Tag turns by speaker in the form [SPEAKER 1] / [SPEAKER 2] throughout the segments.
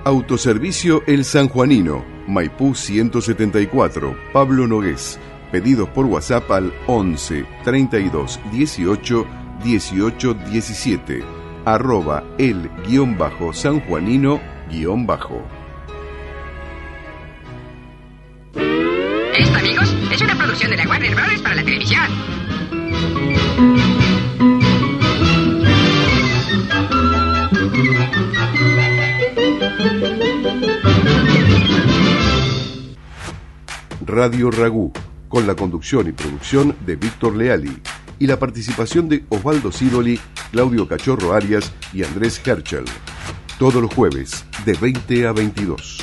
[SPEAKER 1] Autoservicio El Sanjuanino, Maipú 174, Pablo Nogués. Pedidos por WhatsApp al 11 32 18 18 17, @el_sanjuanino_.
[SPEAKER 2] Esto, amigos, es una producción de la Warner Bros. Para la televisión.
[SPEAKER 1] Radio Ragú, con la conducción y producción de Víctor Leali y la participación de Osvaldo Sidoli, Claudio Cachorro Arias y Andrés Herschel. Todos los jueves, de 20 a 22.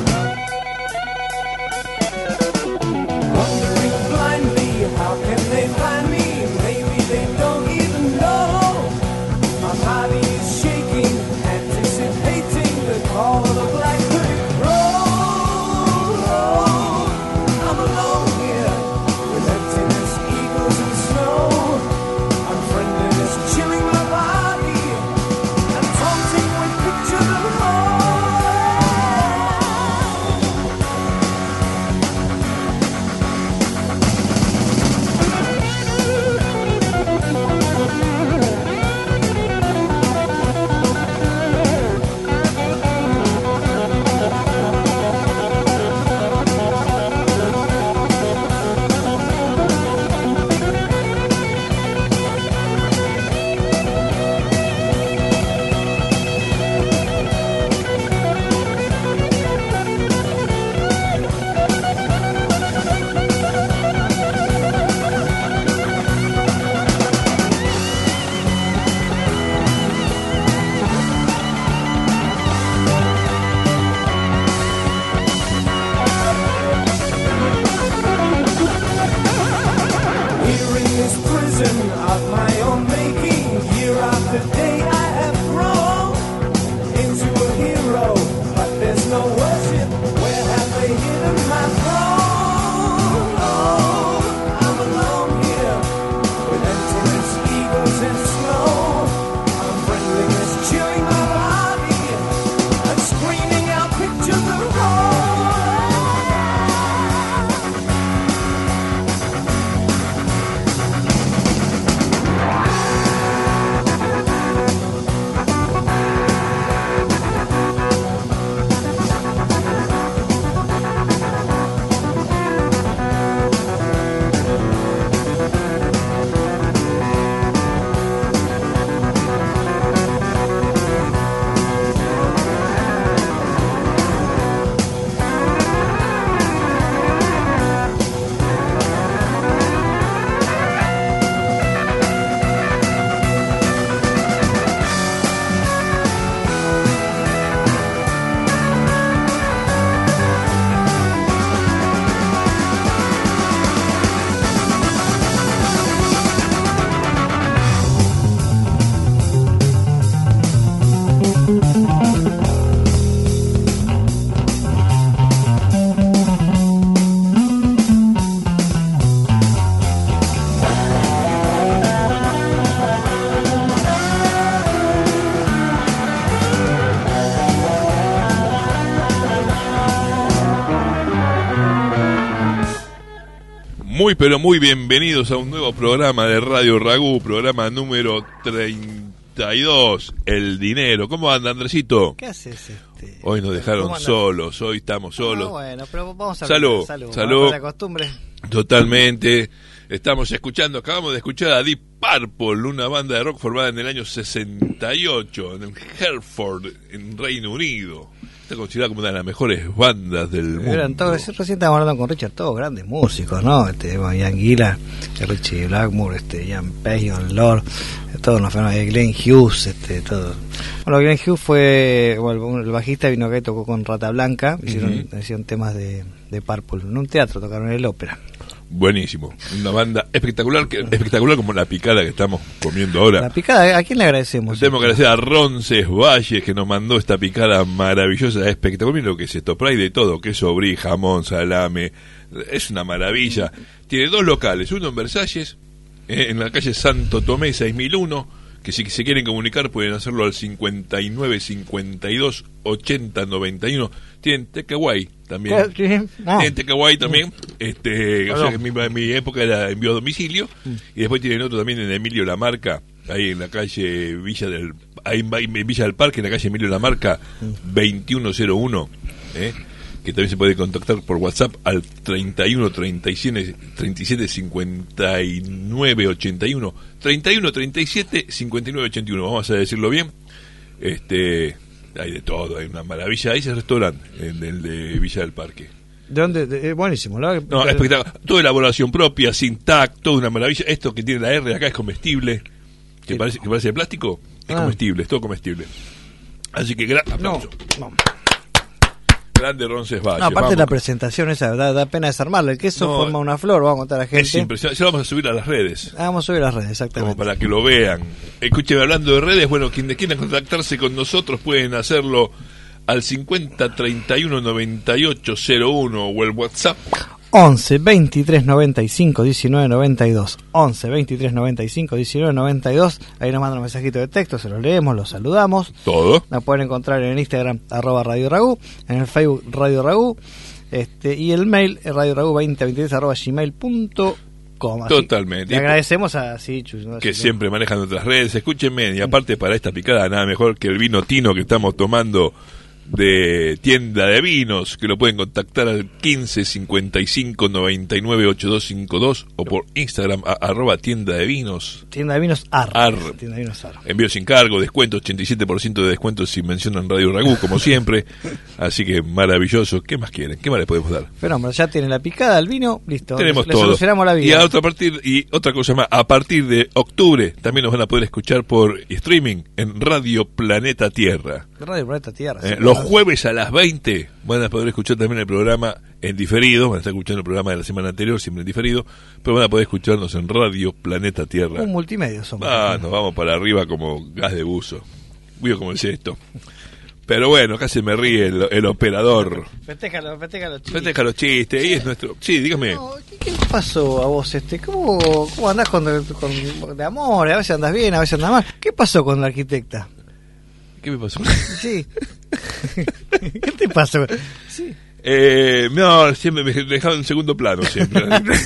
[SPEAKER 3] How can they Muy pero muy bienvenidos a un nuevo programa de Radio Ragú, programa número 32, El Dinero. ¿Cómo anda, Andresito?
[SPEAKER 4] ¿Qué haces?
[SPEAKER 3] Hoy nos dejaron solos, hoy estamos solos.
[SPEAKER 4] Bueno, pero vamos a
[SPEAKER 3] Salud.
[SPEAKER 4] Salud. La costumbre.
[SPEAKER 3] Totalmente. Acabamos de escuchar a Deep Purple, una banda de rock formada en el año 68 en Hereford, en Reino Unido. Está considerada como una de las mejores bandas del mundo.
[SPEAKER 4] Eran todos, recién estábamos hablando con Richard, todos grandes músicos, ¿no? Ian Gillan, Richie Blackmore, Ian Payne, Lord, todos los fenómenos, Glenn Hughes, todo. Bueno, Glenn Hughes fue, bueno, el bajista vino acá y tocó con Rata Blanca, hicieron temas de Purple, en un teatro tocaron en el ópera.
[SPEAKER 3] Buenísimo, una banda espectacular como la picada que estamos comiendo ahora.
[SPEAKER 4] La picada, ¿a quién le agradecemos?
[SPEAKER 3] Tenemos que agradecer a Ronces Valles, que nos mandó esta picada maravillosa, espectacular. Miren lo que es esto, pero hay de todo, queso brie, jamón, salame, es una maravilla. Tiene 2 locales, uno en Versalles, en la calle Santo Tomé 6001, que si se quieren comunicar pueden hacerlo al 59 52 80 91. Tienen takeaway también. Tienen takeaway también. O sea que en mi época era envío a domicilio. Y después tienen otro también en Emilio Lamarca, ahí en la calle Villa del Parque, en la calle Emilio Lamarca 2101. Que también se puede contactar por WhatsApp al 31 37 59 81 31 37 59 81. Vamos a decirlo bien. Hay de todo, hay una maravilla. Ahí es el restaurante, el de Villa del Parque.
[SPEAKER 4] ¿De dónde? Buenísimo, ¿no?
[SPEAKER 3] No, espectacular. Toda elaboración propia, sin tac, toda una maravilla. Esto que tiene la R acá es comestible. ¿Que parece de plástico? Es comestible, es todo comestible. Así que gran aplauso.
[SPEAKER 4] No.
[SPEAKER 3] Grande Ronces Valle.
[SPEAKER 4] No, aparte de la presentación esa, da pena desarmarla. El queso forma una flor, vamos a contar a la gente.
[SPEAKER 3] Es impresionante. Se lo vamos a subir a las redes.
[SPEAKER 4] Vamos a subir a las redes, exactamente.
[SPEAKER 3] Como para que lo vean. Escúcheme, hablando de redes, bueno, quienes quieran contactarse con nosotros pueden hacerlo al 50 31 98 01 o el WhatsApp
[SPEAKER 4] 11 23 95 19 92 11 23 95 19 92. Ahí nos mandan un mensajito de texto, se los leemos, los saludamos.
[SPEAKER 3] Todo.
[SPEAKER 4] Nos pueden encontrar en Instagram @Radio Ragú, en el Facebook Radio Ragú, y el mail radioragú2023@gmail.com.
[SPEAKER 3] Totalmente.
[SPEAKER 4] Le agradecemos a Sichu, ¿no?
[SPEAKER 3] Que siempre manejan otras redes. Escúchenme, y aparte para esta picada nada mejor que el vino tino que estamos tomando de Tienda de Vinos, que lo pueden contactar al 15 55 99 8252 o por Instagram @Tienda de Vinos.
[SPEAKER 4] Tienda de Vinos Ar. Tienda de Vinos Ar.
[SPEAKER 3] Envío sin cargo, descuento 87% de descuento si mencionan Radio Ragú, como siempre. Así que maravilloso. ¿Qué más quieren? ¿Qué más les podemos dar?
[SPEAKER 4] Fenómeno, ya tienen la picada, el vino, listo.
[SPEAKER 3] Tenemos
[SPEAKER 4] le
[SPEAKER 3] todo.
[SPEAKER 4] Solucionamos la vida.
[SPEAKER 3] Y otra cosa más, a partir de octubre también nos van a poder escuchar por streaming en Radio Planeta Tierra.
[SPEAKER 4] Radio Planeta Tierra.
[SPEAKER 3] Los jueves a las 20 van a poder escuchar también el programa en diferido. Van a estar escuchando el programa de la semana anterior, siempre en diferido, pero van a poder escucharnos en Radio Planeta Tierra.
[SPEAKER 4] Un multimedia somos.
[SPEAKER 3] Nos vamos para arriba como gas de buzo. Cuido como es esto. Pero bueno, acá se me ríe el operador.
[SPEAKER 4] Festeja los chistes.
[SPEAKER 3] Festeja los chistes. Ahí es nuestro. Sí, dígame.
[SPEAKER 4] No, ¿qué pasó a vos? ¿Cómo andás con de amor? A veces andas bien, a veces andas mal. ¿Qué pasó con la arquitecta?
[SPEAKER 3] ¿Qué me pasó?
[SPEAKER 4] Sí. ¿Qué te pasó? Sí.
[SPEAKER 3] No, siempre me dejaba en segundo plano, siempre.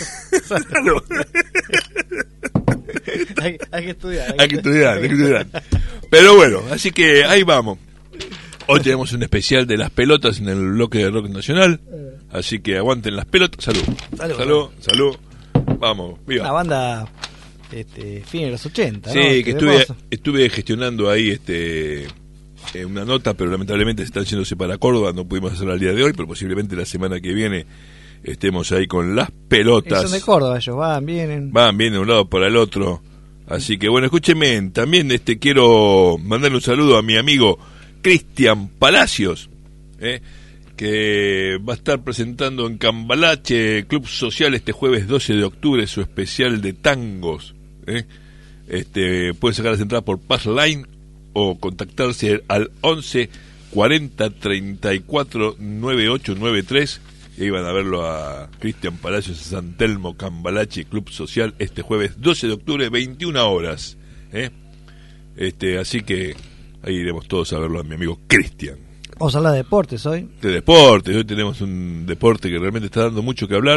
[SPEAKER 4] Hay que estudiar.
[SPEAKER 3] Hay que estudiar. Pero bueno, así que ahí vamos. Hoy tenemos un especial de las pelotas en el bloque de rock nacional. Así que aguanten las pelotas. Salud. Vamos, viva.
[SPEAKER 4] Una banda fin de los 80.
[SPEAKER 3] Sí,
[SPEAKER 4] ¿no?
[SPEAKER 3] que estuve gestionando ahí una nota, pero lamentablemente se están yéndose para Córdoba, no pudimos hacerlo al día de hoy, pero posiblemente la semana que viene estemos ahí con las pelotas.
[SPEAKER 4] Son de Córdoba ellos, vienen
[SPEAKER 3] de un lado para el otro. Así que bueno, escúcheme, también quiero mandarle un saludo a mi amigo Cristian Palacios, que va a estar presentando en Cambalache Club Social este jueves 12 de octubre su especial de tangos. Pueden sacar las entradas por Passline o contactarse al 11 40 34 9893 y ahí van a verlo a Cristian Palacios de San Telmo, Cambalache Club Social este jueves 12 de octubre 21 horas. Así que ahí iremos todos a verlo a mi amigo Cristian.
[SPEAKER 4] Vamos a hablar de deportes hoy.
[SPEAKER 3] De deportes, hoy tenemos un deporte que realmente está dando mucho que hablar,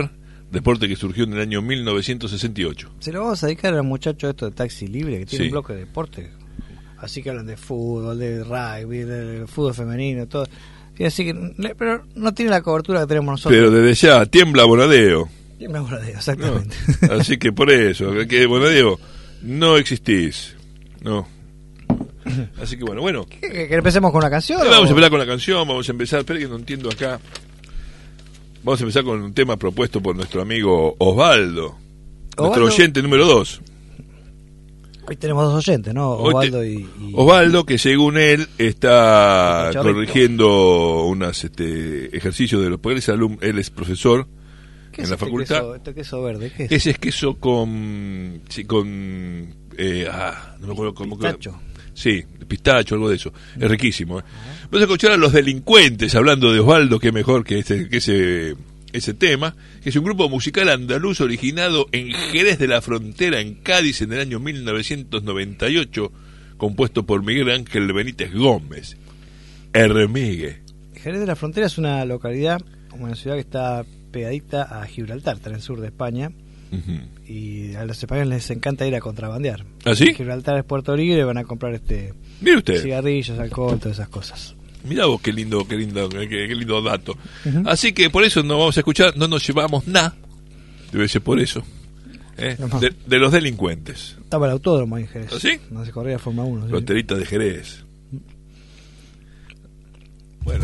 [SPEAKER 3] deporte que surgió en el año 1968.
[SPEAKER 4] Se lo vamos a dedicar al muchacho esto de Taxi Libre, que tiene
[SPEAKER 3] Sí.
[SPEAKER 4] un bloque de deporte. Así que hablan de fútbol, de rugby, del fútbol femenino, todo. Y así que, pero no tiene la cobertura que tenemos nosotros.
[SPEAKER 3] Pero desde ya, tiembla Bonadeo.
[SPEAKER 4] Tiene una bola de- exactamente.
[SPEAKER 3] No. Así que por eso, que Bonadeo, no existís. No. Así que bueno.
[SPEAKER 4] ¿Que empecemos con una canción?
[SPEAKER 3] Vamos a
[SPEAKER 4] o-
[SPEAKER 3] empezar con la canción, vamos a empezar, espera que no entiendo acá. Vamos a empezar con un tema propuesto por nuestro amigo Osvaldo, nuestro oyente número 2.
[SPEAKER 4] Hoy tenemos dos oyentes, ¿no?
[SPEAKER 3] Hoy
[SPEAKER 4] Osvaldo
[SPEAKER 3] te-
[SPEAKER 4] y...
[SPEAKER 3] Osvaldo, que según él está
[SPEAKER 4] Cachorrito.
[SPEAKER 3] corrigiendo unos ejercicios de los... Porque él es profesor
[SPEAKER 4] ¿Qué
[SPEAKER 3] en
[SPEAKER 4] es
[SPEAKER 3] la
[SPEAKER 4] este
[SPEAKER 3] facultad.
[SPEAKER 4] queso, este queso verde? ¿Qué es?
[SPEAKER 3] Ese es queso con... Sí, con no me acuerdo cómo...
[SPEAKER 4] Pistacho.
[SPEAKER 3] Sí, pistacho, algo de eso. Es riquísimo. Vamos a escuchar a Los Delincuentes hablando de Osvaldo, que mejor que ese tema, que es un grupo musical andaluz originado en Jerez de la Frontera, en Cádiz, en el año 1998, compuesto por Miguel Ángel Benítez Gómez. Hermigue.
[SPEAKER 4] Jerez de la Frontera es una localidad, una ciudad que está pegadita a Gibraltar, está en el sur de España,
[SPEAKER 3] Ujú.
[SPEAKER 4] y a los españoles les encanta ir a contrabandear.
[SPEAKER 3] ¿Ah, sí?
[SPEAKER 4] Gibraltar es Puerto Libre, van a comprar
[SPEAKER 3] Mire usted.
[SPEAKER 4] cigarrillos, alcohol, todas esas cosas.
[SPEAKER 3] Mirá vos qué lindo dato. Así que por eso no vamos a escuchar, no nos llevamos nada. Debe ser por eso.
[SPEAKER 4] Ajá.
[SPEAKER 3] De Los Delincuentes.
[SPEAKER 4] Estaba el autódromo ahí en Jerez.
[SPEAKER 3] ¿Ah, sí?
[SPEAKER 4] No se corría Fórmula 1. ¿sí?
[SPEAKER 3] Fronterita de Jerez. Bueno.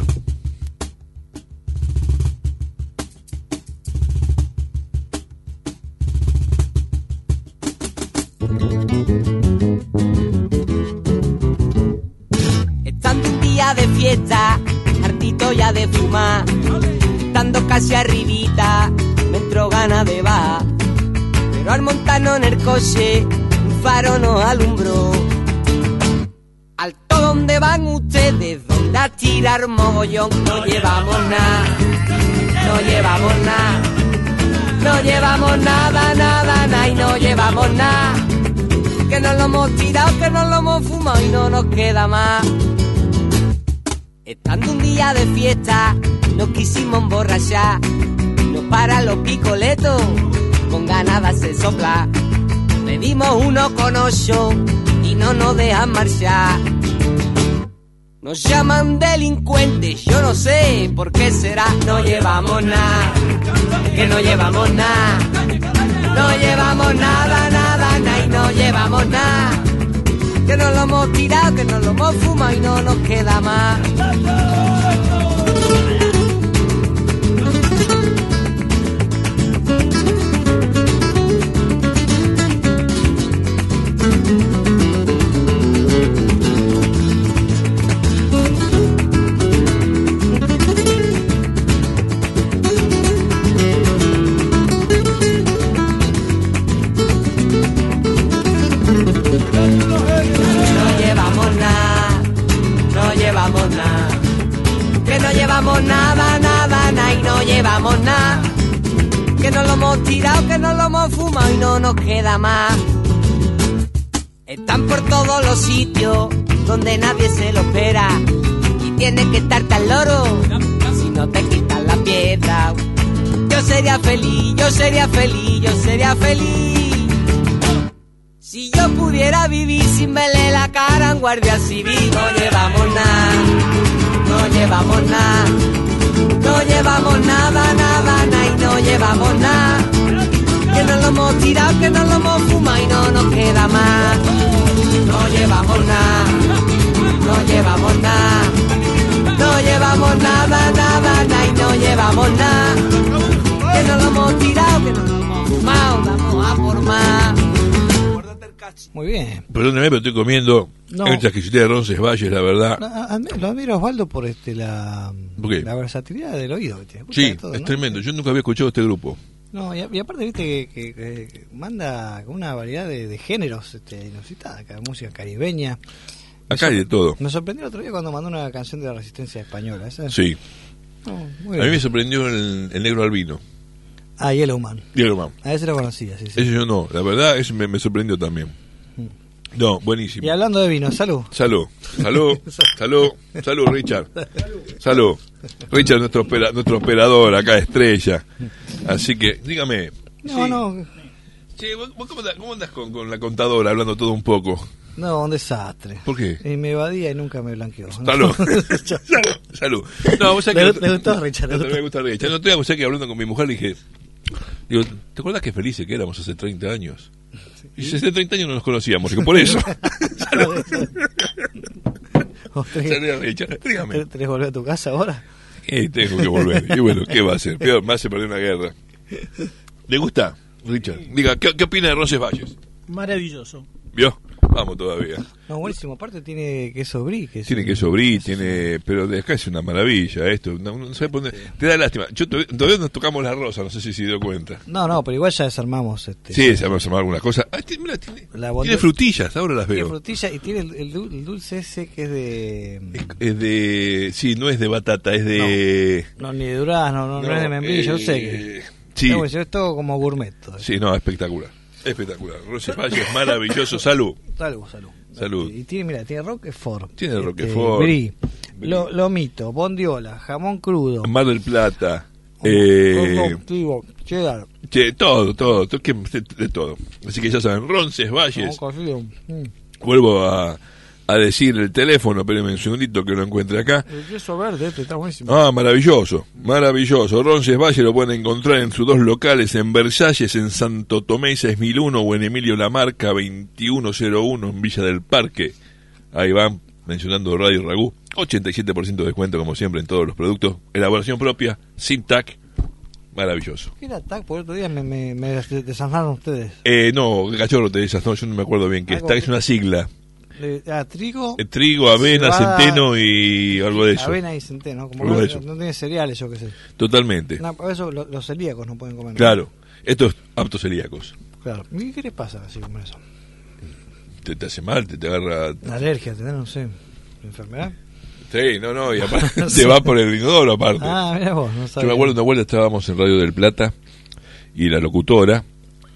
[SPEAKER 5] Estando un día de fiesta, hartito ya de fumar, estando casi arribita, me entró ganas de bajar. Pero al montarnos en el coche, un faro nos alumbró. Alto, ¿dónde van ustedes? ¿Dónde a tirar mogollón? No llevamos nada, no llevamos nada, no llevamos nada, y no llevamos nada. Que nos lo hemos tirado, que nos lo hemos fumado y no nos queda más. Estando un día de fiesta, nos quisimos emborrachar. Nos paran los picoletos, con ganas de hacer soplar. Pedimos uno con 8 y no nos dejan marchar. Nos llaman delincuentes, yo no sé por qué será. No llevamos nada, que no llevamos nada. No llevamos nada, y no llevamos nada. Que nos lo hemos tirado, que nos lo hemos fumado y no nos queda más. No llevamos nada, no llevamos nada. Que no llevamos nada, y no llevamos nada. Que nos lo hemos tirado, que nos lo hemos fumado y no nos queda más. Están por todos los sitios donde nadie se lo espera. Y tienes que estar tan loro si no te quitan la piedra. Yo sería feliz, yo sería feliz, yo sería feliz. Si yo pudiera vivir sin verle la cara a un guardia civil. No llevamos nada, no llevamos nada. No llevamos nada, y no llevamos nada. Que nos lo hemos tirado, que nos lo hemos fumado y no nos queda más. No llevamos nada, no llevamos nada. No llevamos nada, y no llevamos nada. Que nos lo hemos tirado, que nos lo hemos fumado, vamos a por más.
[SPEAKER 4] Muy bien.
[SPEAKER 3] Perdóneme, pero estoy comiendo
[SPEAKER 4] No.
[SPEAKER 3] esta exquisitez de Roncesvalles, la verdad.
[SPEAKER 4] No, lo admiro a Osvaldo por
[SPEAKER 3] ¿Por qué?
[SPEAKER 4] la versatilidad del oído que tiene. Escucha
[SPEAKER 3] Sí,
[SPEAKER 4] de todo,
[SPEAKER 3] es
[SPEAKER 4] ¿no?
[SPEAKER 3] tremendo. Yo nunca había escuchado este grupo.
[SPEAKER 4] No, y aparte, viste que manda una variedad de géneros inusitada, acá, música caribeña.
[SPEAKER 3] Acá hay de todo.
[SPEAKER 4] Me sorprendió el otro día cuando mandó una canción de la resistencia española. ¿Esa?
[SPEAKER 3] Sí.
[SPEAKER 4] No, muy
[SPEAKER 3] A mí me
[SPEAKER 4] bien.
[SPEAKER 3] sorprendió el negro albino.
[SPEAKER 4] Ah, Yellowman.
[SPEAKER 3] Yellowman.
[SPEAKER 4] A ese lo conocía, sí, sí.
[SPEAKER 3] Ese yo no. La verdad, ese me sorprendió también. No, buenísimo.
[SPEAKER 4] Y hablando de vino, salud.
[SPEAKER 3] Salud, Richard. Salud. Richard, nuestro operador acá, estrella. Así que, dígame.
[SPEAKER 4] No.
[SPEAKER 3] Sí, ¿vos cómo andás con la contadora, hablando todo un poco?
[SPEAKER 4] No, un desastre.
[SPEAKER 3] ¿Por qué?
[SPEAKER 4] Y me evadía y nunca me blanqueó.
[SPEAKER 3] Salud. Salud. No, vos sabés que...
[SPEAKER 4] ¿Le gustó, Richard?
[SPEAKER 3] Me gusta Richard. No te voy a que hablando con mi mujer le dije... Digo, ¿te acuerdas qué felices que éramos hace 30 años? Y hace 30 años no nos conocíamos, y que por eso. Salud. Salud, Richard. Dígame.
[SPEAKER 4] ¿Tenés que volver a tu casa ahora?
[SPEAKER 3] Tengo que volver. Y bueno, ¿qué va a hacer? Peor, más se perdió una guerra. ¿Le gusta, Richard? Diga, ¿qué opina de Roncesvalles?
[SPEAKER 6] Maravilloso.
[SPEAKER 3] ¿Vio? Vamos todavía.
[SPEAKER 4] No, buenísimo. Aparte tiene queso brie.
[SPEAKER 3] Tiene queso brie, pero de acá es una maravilla esto. No sé por dónde. Te da lástima. Todavía nos tocamos la rosa, no sé si se dio cuenta.
[SPEAKER 4] No, pero igual ya desarmamos.
[SPEAKER 3] Sí, desarmamos algunas cosas. Tiene frutillas, ahora las veo.
[SPEAKER 4] Tiene frutillas y tiene el dulce ese que es de...
[SPEAKER 3] Es de... Sí, no es de batata, es de...
[SPEAKER 4] No, ni de durazno, no es de membrillo, yo sé que...
[SPEAKER 3] Sí.
[SPEAKER 4] No, es todo como gourmet. Todo.
[SPEAKER 3] Sí, no, espectacular. Espectacular. Roncesvalles, maravilloso. Salud. Salud.
[SPEAKER 4] Y tiene Roquefort.
[SPEAKER 3] Tiene Roquefort.
[SPEAKER 4] Brie, lomito, bondiola, jamón crudo.
[SPEAKER 3] Mar del Plata.
[SPEAKER 4] Cheddar.
[SPEAKER 3] Todo. De todo. Así que ya saben, Roncesvalles. Vuelvo a decir el teléfono, espérenme un segundito que lo encuentre acá.
[SPEAKER 4] El queso verde, está buenísimo.
[SPEAKER 3] Maravilloso. Roncesvalles lo pueden encontrar en sus dos locales, en Versalles, en Santo Tomé 6001, o en Emilio Lamarca 2101, en Villa del Parque. Ahí van, mencionando Radio Ragú. 87% de descuento, como siempre, en todos los productos. Elaboración propia, sin TAC. Maravilloso.
[SPEAKER 4] ¿Qué era TAC? Por otro día me desasnaron ustedes.
[SPEAKER 3] No, cachorro te desasnó, yo no me acuerdo bien qué es. TAC es una sigla.
[SPEAKER 4] Trigo,
[SPEAKER 3] avena,
[SPEAKER 4] cebada,
[SPEAKER 3] centeno y algo de eso.
[SPEAKER 4] Avena y centeno, como no tiene cereales, yo qué sé.
[SPEAKER 3] Totalmente.
[SPEAKER 4] Por eso los celíacos no pueden comer.
[SPEAKER 3] Claro, estos aptos celíacos.
[SPEAKER 4] Claro. ¿Y qué les pasa así como eso?
[SPEAKER 3] Te hace mal, te agarra...
[SPEAKER 4] Alergia, no sé, enfermedad.
[SPEAKER 3] Sí, no, y aparte te va por el inodoro aparte.
[SPEAKER 4] Mirá vos, no sabía.
[SPEAKER 3] Yo me acuerdo una vuelta estábamos en Radio del Plata y la locutora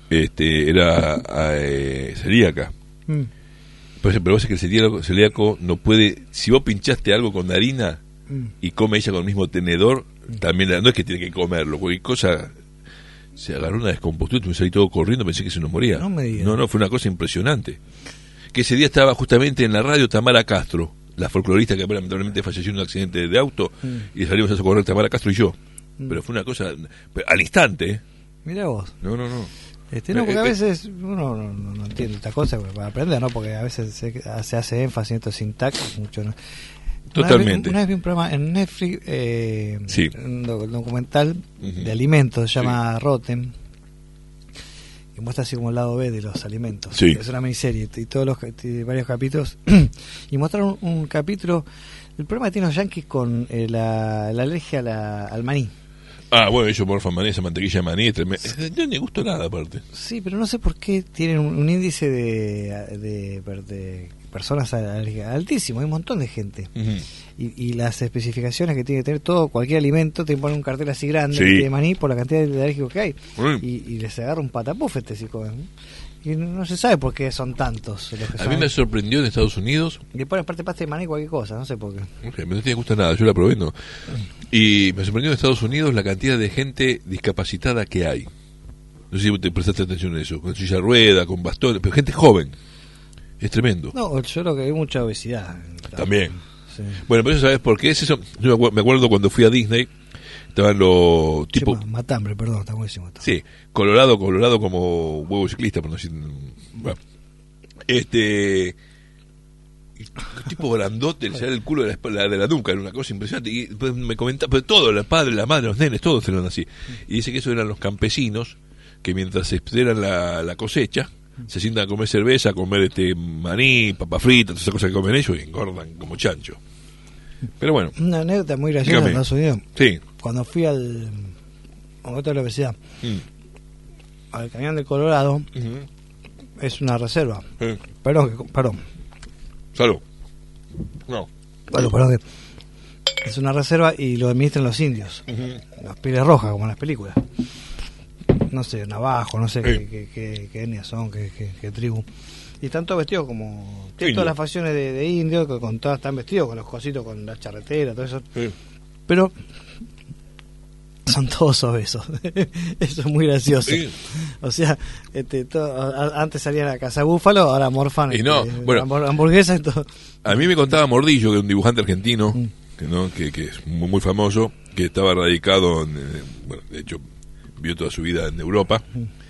[SPEAKER 3] era celíaca. Pero vos sabés que el celíaco no puede, si vos pinchaste algo con harina y come ella con el mismo tenedor, también no es que tiene que comerlo, cualquier cosa, se agarró una descompostura, me salí todo corriendo, pensé que se nos moría.
[SPEAKER 4] No me digas.
[SPEAKER 3] No, fue una cosa impresionante. Que ese día estaba justamente en la radio Tamara Castro, la folclorista que lamentablemente falleció en un accidente de auto, y salimos a socorrer Tamara Castro y yo. Pero fue una cosa, al instante.
[SPEAKER 4] Mirá vos.
[SPEAKER 3] No.
[SPEAKER 4] Porque a veces uno no entiende esta cosa para aprender, ¿no? Porque a veces se hace énfasis en esto sin TAC, mucho, ¿no?
[SPEAKER 3] Totalmente.
[SPEAKER 4] Una vez vi un programa en Netflix, un documental de alimentos, se llama Rotten, que muestra así como el lado B de los alimentos.
[SPEAKER 3] Sí.
[SPEAKER 4] Es una miniserie y tiene varios capítulos. Y mostraron un capítulo, el problema que tienen los yanquis con la alergia al maní.
[SPEAKER 3] Bueno, ellos morfan maní, esa mantequilla de maní, no me gustó nada aparte.
[SPEAKER 4] Sí, pero no sé por qué tienen un índice de personas alérgicas altísimo, hay un montón de gente. Y las especificaciones que tiene que tener cualquier alimento, te ponen un cartel así grande de maní por la cantidad de alérgicos que hay. Y les agarra un patapuf si comen. Y no se sabe por qué son tantos los que
[SPEAKER 3] A mí me sorprendió en Estados Unidos.
[SPEAKER 4] Le ponen parte pasta de maní cualquier cosa, no sé por qué.
[SPEAKER 3] No te gusta nada, yo la probé, no. Y me sorprendió en Estados Unidos la cantidad de gente discapacitada que hay. No sé si te prestaste atención a eso, con silla de rueda, con bastones, pero gente joven. Es tremendo.
[SPEAKER 4] No, yo lo que hay mucha obesidad.
[SPEAKER 3] También.
[SPEAKER 4] Sí.
[SPEAKER 3] Bueno, pero eso sabes por qué es eso. Yo me acuerdo cuando fui a Disney, estaban los tipos...
[SPEAKER 4] Matambre, perdón, está buenísimo.
[SPEAKER 3] Sí, colorado como huevo ciclista, por no decir... Bueno, tipo grandote, le sale el culo de la nuca, era una cosa impresionante. Y pues, me comentaba, pero todo, el padre, la madre, los nenes, todos eran así. Y dice que eso eran los campesinos que mientras esperan la cosecha, se sientan a comer cerveza, a comer maní, papa frita, todas esas cosas que comen ellos y engordan como chancho. Pero bueno.
[SPEAKER 4] Una anécdota muy graciosa en Estados Unidos.
[SPEAKER 3] Sí.
[SPEAKER 4] Cuando fui al otro de la obesidad, al Cañón del Colorado, es una reserva. Perdón.
[SPEAKER 3] Salud. No.
[SPEAKER 4] Perdón. Es una reserva y lo administran los indios. Los pieles rojas, como en las películas. no sé, navajo, no sé
[SPEAKER 3] Sí.
[SPEAKER 4] qué etnias son, qué tribu. Y están todos vestidos como... Tienen
[SPEAKER 3] Indio.
[SPEAKER 4] todas las facciones de indio, con todas están vestidos con los cositos, con la charretera, todo eso.
[SPEAKER 3] Sí.
[SPEAKER 4] Pero son todos obesos. Eso es muy gracioso.
[SPEAKER 3] Sí.
[SPEAKER 4] O sea, antes salían a cazar búfalo, ahora morfan
[SPEAKER 3] Y no, bueno.
[SPEAKER 4] hamburguesas y todo.
[SPEAKER 3] A mí me contaba Mordillo, que es un dibujante argentino, que es muy, muy famoso, que estaba radicado, bueno, de hecho, vivió toda su vida en Europa,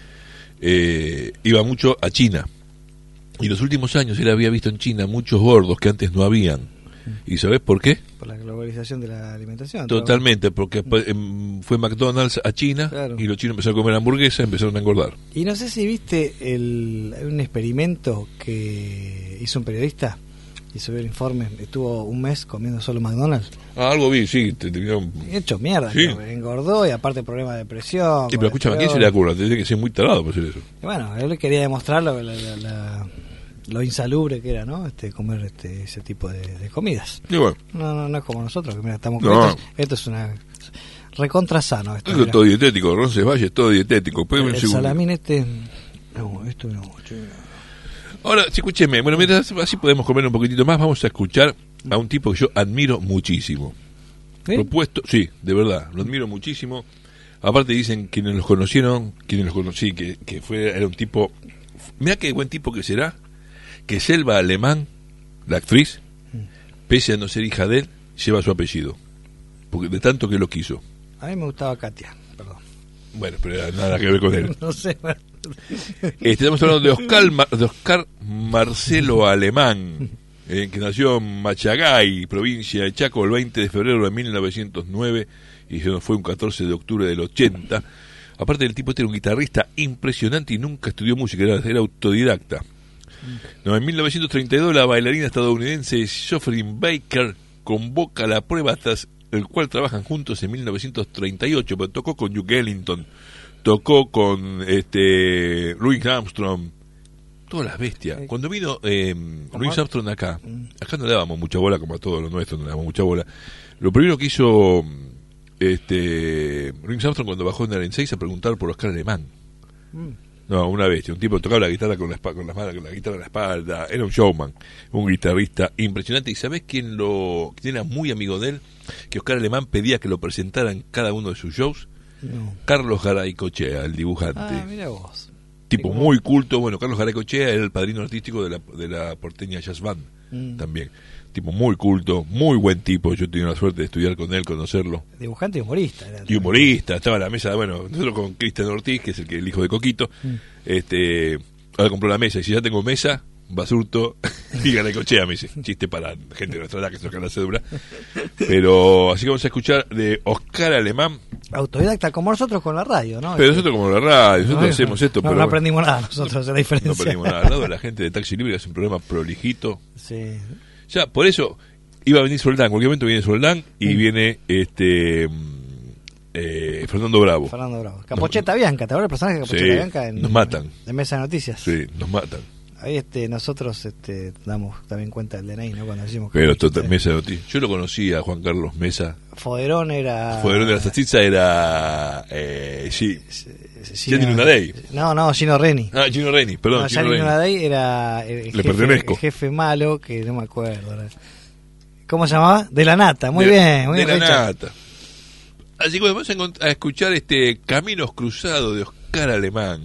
[SPEAKER 3] iba mucho a China. Y los últimos años él había visto en China muchos gordos que antes no habían. ¿Y sabés por qué?
[SPEAKER 4] Por la globalización de la alimentación.
[SPEAKER 3] Totalmente, porque fue McDonald's a China,
[SPEAKER 4] Claro.
[SPEAKER 3] y los chinos empezaron a comer hamburguesas y empezaron a engordar.
[SPEAKER 4] Y no sé si viste un experimento que hizo un periodista, hizo el informe, estuvo un mes comiendo solo McDonald's.
[SPEAKER 3] Ah, algo vi, sí, terminaron...
[SPEAKER 4] Hecho mierda,
[SPEAKER 3] Sí.
[SPEAKER 4] que engordó y aparte problemas de presión.
[SPEAKER 3] Sí, pero escúchame, ¿a quién se le ocurre? Tiene que ser muy tarado para hacer eso.
[SPEAKER 4] Y bueno, él quería demostrar lo insalubre que era, ¿no? Comer ese tipo de comidas.
[SPEAKER 3] Y bueno,
[SPEAKER 4] No es como nosotros, que mira, estamos
[SPEAKER 3] No.
[SPEAKER 4] esto es una recontra sano. Esto,
[SPEAKER 3] esto es
[SPEAKER 4] mira.
[SPEAKER 3] todo dietético, Roncesvalles es todo dietético. Espérame un
[SPEAKER 4] El
[SPEAKER 3] segundo.
[SPEAKER 4] salamín no, esto no. che.
[SPEAKER 3] Ahora, sí, escúcheme, bueno, mientras así podemos comer un poquitito más, vamos a escuchar a un tipo que yo admiro muchísimo.
[SPEAKER 4] ¿Sí?
[SPEAKER 3] Propuesto, sí, de verdad, lo admiro muchísimo. Aparte dicen quienes los conocieron, quienes los conocí, que era un tipo, mirá qué buen tipo que será, que Selva Alemán, la actriz, pese a no ser hija de él, lleva su apellido, porque de tanto que lo quiso.
[SPEAKER 4] A mí me gustaba Katia, perdón.
[SPEAKER 3] Bueno, pero era nada que ver con él.
[SPEAKER 4] No sé.
[SPEAKER 3] Estamos hablando de Oscar Marcelo Alemán, que nació en Machagay, provincia de Chaco, el 20 de febrero de 1909 y se nos fue un 14 de octubre del 80. Aparte, el tipo era un guitarrista impresionante y nunca estudió música, era autodidacta. No, en 1932 la bailarina estadounidense Jocelyn Baker convoca la prueba tras el cual trabajan juntos en 1938, pero tocó con Duke Ellington, tocó con Louis Armstrong, todas las bestias. Cuando vino Louis Armstrong acá no le dábamos mucha bola, como a todo lo nuestro no le dábamos mucha bola. Lo primero que hizo Louis Armstrong cuando bajó en el 6 a preguntar por Oscar Alemán. No, una bestia, un tipo que tocaba la guitarra con la guitarra en la espalda, era un showman, un guitarrista impresionante. ¿Y sabés quién era muy amigo de él? Que Oscar Alemán pedía que lo presentaran en cada uno de sus shows.
[SPEAKER 4] No.
[SPEAKER 3] Carlos Garaycochea, el dibujante.
[SPEAKER 4] Ah, mira vos.
[SPEAKER 3] Tipo muy culto. Bueno, Carlos Garaycochea era el padrino artístico de la porteña Jazz Band también. Tipo muy culto, muy buen tipo. Yo tuve la suerte de estudiar con él, conocerlo.
[SPEAKER 4] Dibujante y humorista.
[SPEAKER 3] Y humorista, estaba en la mesa, bueno, nosotros con Cristian Ortiz, que es el hijo de Coquito, ahora compró la mesa, y si ya tengo mesa, Basurto y Garaycochea, me dice, chiste para gente de nuestra edad que se toca la cédula. Pero así que vamos a escuchar de Oscar Alemán.
[SPEAKER 4] Autodidacta como nosotros con la radio, ¿no?
[SPEAKER 3] Pero nosotros como la radio, nosotros hacemos esto,
[SPEAKER 4] no,
[SPEAKER 3] pero
[SPEAKER 4] no aprendimos nada nosotros, es la diferencia.
[SPEAKER 3] no aprendimos nada. Al lado de la gente de Taxi Libre, que hace un programa prolijito.
[SPEAKER 4] Sí.
[SPEAKER 3] Ya, por eso iba a venir Soldán, en cualquier momento viene Soldán y viene Fernando Bravo.
[SPEAKER 4] Fernando Bravo. Capocheta Bianca, ¿te acuerdas el personaje de Capocheta
[SPEAKER 3] Sí,
[SPEAKER 4] Bianca?
[SPEAKER 3] nos matan.
[SPEAKER 4] En Mesa de Noticias.
[SPEAKER 3] Sí, nos matan.
[SPEAKER 4] Ahí nosotros damos también cuenta del DNI, ¿no? Cuando decimos
[SPEAKER 3] Pero
[SPEAKER 4] Capocheta.
[SPEAKER 3] Mesa de Noticias. Yo lo conocí a Juan Carlos Mesa.
[SPEAKER 4] Foderón era...
[SPEAKER 3] Foderón de la Salsitza era... sí.
[SPEAKER 4] Gino-
[SPEAKER 3] Gianni Lunadei.
[SPEAKER 4] No, Gino Reni.
[SPEAKER 3] Ah, Gino Reni, perdón.
[SPEAKER 4] No,
[SPEAKER 3] Gino
[SPEAKER 4] Gianni
[SPEAKER 3] Reni.
[SPEAKER 4] Lunadei era el
[SPEAKER 3] Le pertenezco.
[SPEAKER 4] jefe malo, que no me acuerdo. ¿verdad? ¿Cómo se llamaba? De la Nata, muy
[SPEAKER 3] De
[SPEAKER 4] bien.
[SPEAKER 3] la
[SPEAKER 4] Richard.
[SPEAKER 3] Nata. Así que vamos a escuchar Caminos Cruzados de Oscar Alemán.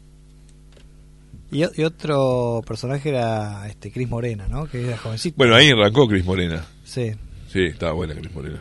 [SPEAKER 4] Y otro personaje era Cris Morena, ¿no? Que era jovencito.
[SPEAKER 3] Bueno, ahí arrancó Cris Morena.
[SPEAKER 4] Sí.
[SPEAKER 3] Sí, estaba buena Cris Morena.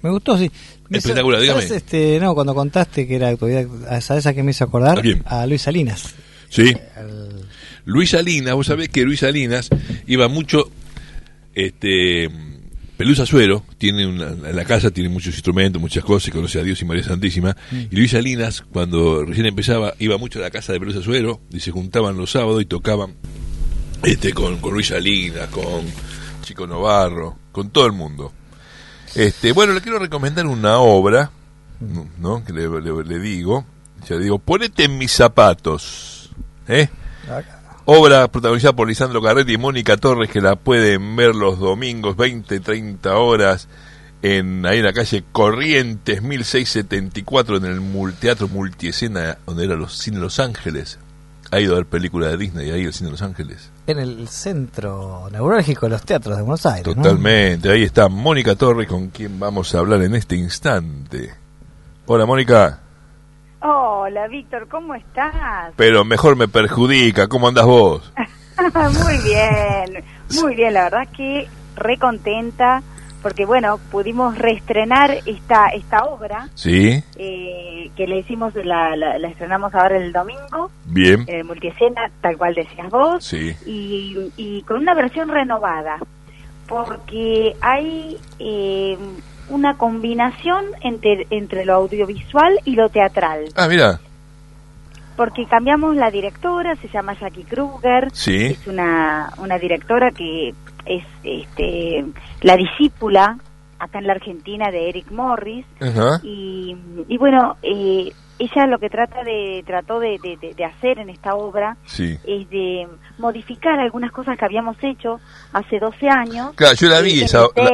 [SPEAKER 4] Me gustó, sí.
[SPEAKER 3] Espectacular, dígame.
[SPEAKER 4] No, cuando contaste que era autodidacta, ¿sabes a qué me hizo acordar?
[SPEAKER 3] ¿A quién?
[SPEAKER 4] A Luis Salinas.
[SPEAKER 3] Sí. Luis Salinas, vos sabés que Luis Salinas iba mucho, Pelusa Suero, en la casa tiene muchos instrumentos, muchas cosas, y conoce a Dios y María Santísima, y Luis Salinas, cuando recién empezaba, iba mucho a la casa de Pelusa Suero, y se juntaban los sábados y tocaban con Luis Salinas, con Chico Novarro, con todo el mundo. Bueno, le quiero recomendar una obra, ¿no? Que le digo, ponete en mis zapatos, obra protagonizada por Lisandro Carretti y Mónica Torres, que la pueden ver los domingos 20-30 horas ahí en la calle Corrientes 1674 en el Teatro Multiescena, donde era los Cine Los Ángeles. Ha ido a ver películas de Disney ahí el Cine Los Ángeles.
[SPEAKER 4] En el centro neurálgico de los teatros de Buenos Aires.
[SPEAKER 3] Totalmente, ¿no? Ahí está Mónica Torres, con quien vamos a hablar en este instante. Hola, Mónica.
[SPEAKER 6] Hola, Víctor, ¿cómo estás?
[SPEAKER 3] Pero mejor me perjudica, ¿cómo andás vos?
[SPEAKER 6] Muy bien, la verdad que re contenta, porque bueno, pudimos reestrenar esta obra.
[SPEAKER 3] Sí.
[SPEAKER 6] Que le hicimos, la estrenamos ahora el domingo.
[SPEAKER 3] Bien.
[SPEAKER 6] En el Multiescena, tal cual decías vos.
[SPEAKER 3] Sí.
[SPEAKER 6] Y con una versión renovada, porque hay una combinación entre lo audiovisual y lo teatral.
[SPEAKER 3] Ah, mira.
[SPEAKER 6] Porque cambiamos la directora, se llama Jackie Kruger.
[SPEAKER 3] Sí.
[SPEAKER 6] Es una directora que es la discípula acá en la Argentina de Eric Morris.
[SPEAKER 3] Ajá.
[SPEAKER 6] Y bueno, ella lo que trató de hacer en esta obra,
[SPEAKER 3] sí,
[SPEAKER 6] es de modificar algunas cosas que habíamos hecho hace 12 años.
[SPEAKER 3] Claro, yo la vi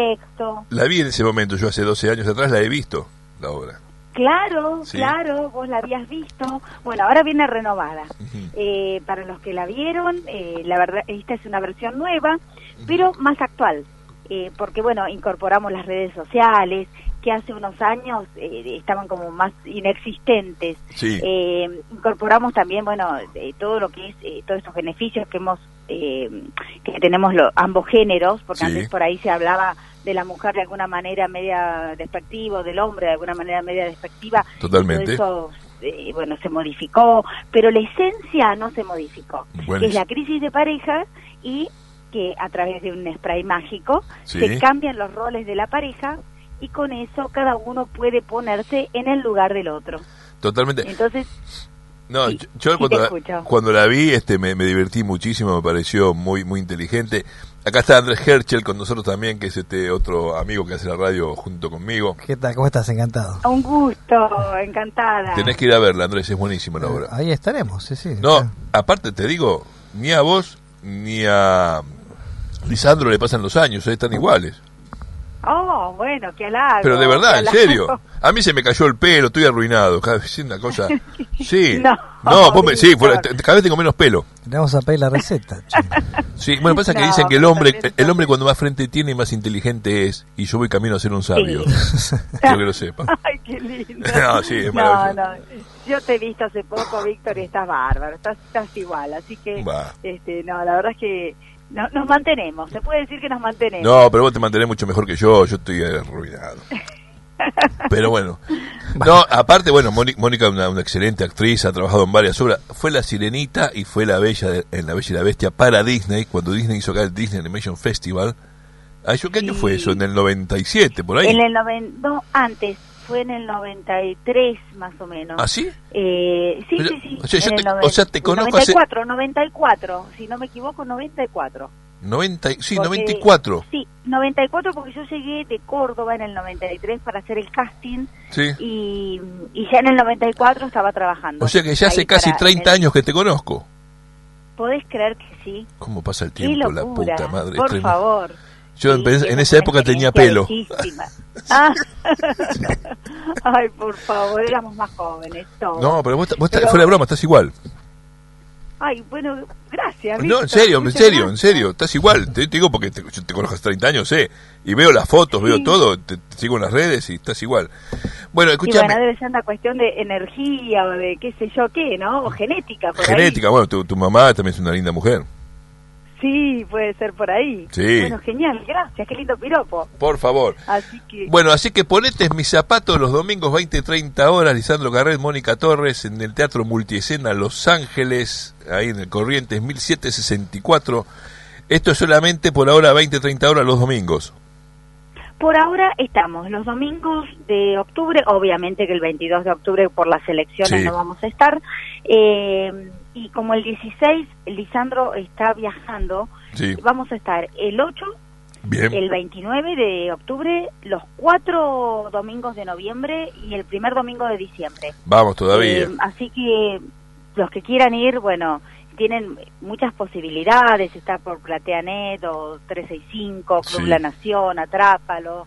[SPEAKER 6] la
[SPEAKER 3] vi en ese momento, yo hace 12 años atrás la he visto, la obra.
[SPEAKER 6] Claro,
[SPEAKER 3] sí,
[SPEAKER 6] claro, vos la habías visto. Bueno, ahora viene renovada.
[SPEAKER 3] Uh-huh.
[SPEAKER 6] Para los que la vieron, la verdad, esta es una versión nueva, pero más actual. Porque bueno, incorporamos las redes sociales, que hace unos años estaban como más inexistentes.
[SPEAKER 3] Sí.
[SPEAKER 6] Incorporamos también, bueno, todo lo que es todos estos beneficios que que tenemos ambos géneros, porque
[SPEAKER 3] sí,
[SPEAKER 6] antes por ahí se hablaba de la mujer de alguna manera media despectiva, o del hombre de alguna manera media despectiva.
[SPEAKER 3] Totalmente.
[SPEAKER 6] Todo eso, bueno, se modificó, pero la esencia no se modificó.
[SPEAKER 3] Bueno,
[SPEAKER 6] que es la crisis de pareja, y que a través de un spray mágico
[SPEAKER 3] sí,
[SPEAKER 6] se cambian los roles de la pareja, y con eso cada uno puede ponerse en el lugar del otro.
[SPEAKER 3] Totalmente.
[SPEAKER 6] Entonces,
[SPEAKER 3] no,
[SPEAKER 6] sí,
[SPEAKER 3] yo
[SPEAKER 6] sí,
[SPEAKER 3] cuando la vi me divertí muchísimo, me pareció muy muy inteligente. Acá está Andrés Herschel con nosotros también, que es otro amigo que hace la radio junto conmigo.
[SPEAKER 4] ¿Qué tal? ¿Cómo estás? Encantado.
[SPEAKER 6] Un gusto, encantada.
[SPEAKER 3] Tenés que ir a verla, Andrés, es buenísima la obra.
[SPEAKER 4] Ahí estaremos, sí.
[SPEAKER 3] No, aparte te digo, ni a vos ni a Lisandro le pasan los años, están iguales.
[SPEAKER 6] Oh, bueno, qué halago.
[SPEAKER 3] Pero de verdad, en
[SPEAKER 6] halago.
[SPEAKER 3] serio. A mí se me cayó el pelo, estoy arruinado. Cada vez una cosa. Sí.
[SPEAKER 6] No,
[SPEAKER 3] vos cada vez tengo menos pelo.
[SPEAKER 4] Le vamos a pedir la receta.
[SPEAKER 3] Sí, bueno, pasa que dicen que el hombre cuando más frente tiene, más inteligente es. Y yo voy camino a ser un sabio.
[SPEAKER 6] Sí.
[SPEAKER 3] Quiero que lo sepa.
[SPEAKER 6] Ay, qué lindo.
[SPEAKER 3] No, sí, es maravilloso.
[SPEAKER 6] No. Yo te he visto hace poco, Víctor, y estás bárbaro. Estás igual. Así que, no, la verdad es que nos mantenemos. Se puede decir que nos mantenemos.
[SPEAKER 3] No, pero vos te mantenés mucho mejor que yo estoy arruinado. Pero bueno. No, aparte, bueno, Mónica una excelente actriz, ha trabajado en varias obras. Fue La Sirenita y fue La Bella en La Bella y la Bestia para Disney, cuando Disney hizo acá el Disney Animation Festival. ¿Qué año fue eso? ¿En el 97, por ahí?
[SPEAKER 6] No, antes. Fue en el 93, más o menos.
[SPEAKER 3] ¿Ah, sí?
[SPEAKER 6] Sí.
[SPEAKER 3] O sea, te conozco
[SPEAKER 6] 94, si no me equivoco, 94.
[SPEAKER 3] 94.
[SPEAKER 6] Sí, 94, porque yo llegué de Córdoba en el 93 para hacer el casting.
[SPEAKER 3] Sí.
[SPEAKER 6] Y ya en el 94 estaba trabajando.
[SPEAKER 3] O sea que ya hace casi 30 años que te conozco.
[SPEAKER 6] ¿Podés creer que sí?
[SPEAKER 3] ¿Cómo pasa el tiempo, la puta madre?
[SPEAKER 6] Por favor.
[SPEAKER 3] Yo en esa época tenía pelo.
[SPEAKER 6] Ay, por favor, éramos más jóvenes todos.
[SPEAKER 3] No, pero vos fuera de broma, estás igual.
[SPEAKER 6] Ay, bueno, gracias.
[SPEAKER 3] No, en serio, estás igual. Te digo porque yo te conozco hace 30 años, y veo las fotos, veo todo, te sigo en las redes y estás igual. Bueno, escúchame.
[SPEAKER 6] Y bueno, debe ser una cuestión de energía o de qué sé yo qué, ¿no? O genética.
[SPEAKER 3] Genética, bueno, tu mamá también es una linda mujer.
[SPEAKER 6] Sí, puede ser por ahí.
[SPEAKER 3] Sí.
[SPEAKER 6] Bueno, genial, gracias, qué lindo piropo.
[SPEAKER 3] Por favor.
[SPEAKER 6] Así que...
[SPEAKER 3] Bueno, así que ponete Mis Zapatos los domingos 20-30 horas, Lisandro Carrel, Mónica Torres, en el Teatro Multiescena Los Ángeles, ahí en el Corrientes 1764. Esto es solamente por ahora 20-30 horas los domingos.
[SPEAKER 6] Por ahora estamos los domingos de octubre, obviamente que el 22 de octubre por las elecciones
[SPEAKER 3] Sí.
[SPEAKER 6] no vamos a estar, y como el 16 Lisandro está viajando,
[SPEAKER 3] Sí.
[SPEAKER 6] vamos a estar el 8,
[SPEAKER 3] Bien.
[SPEAKER 6] el 29 de octubre, los 4 domingos de noviembre y el primer domingo de diciembre.
[SPEAKER 3] Vamos todavía.
[SPEAKER 6] Así que los que quieran ir, bueno, tienen muchas posibilidades, está por PlateaNet o 365, Club
[SPEAKER 3] Sí.
[SPEAKER 6] La Nación, Atrápalo.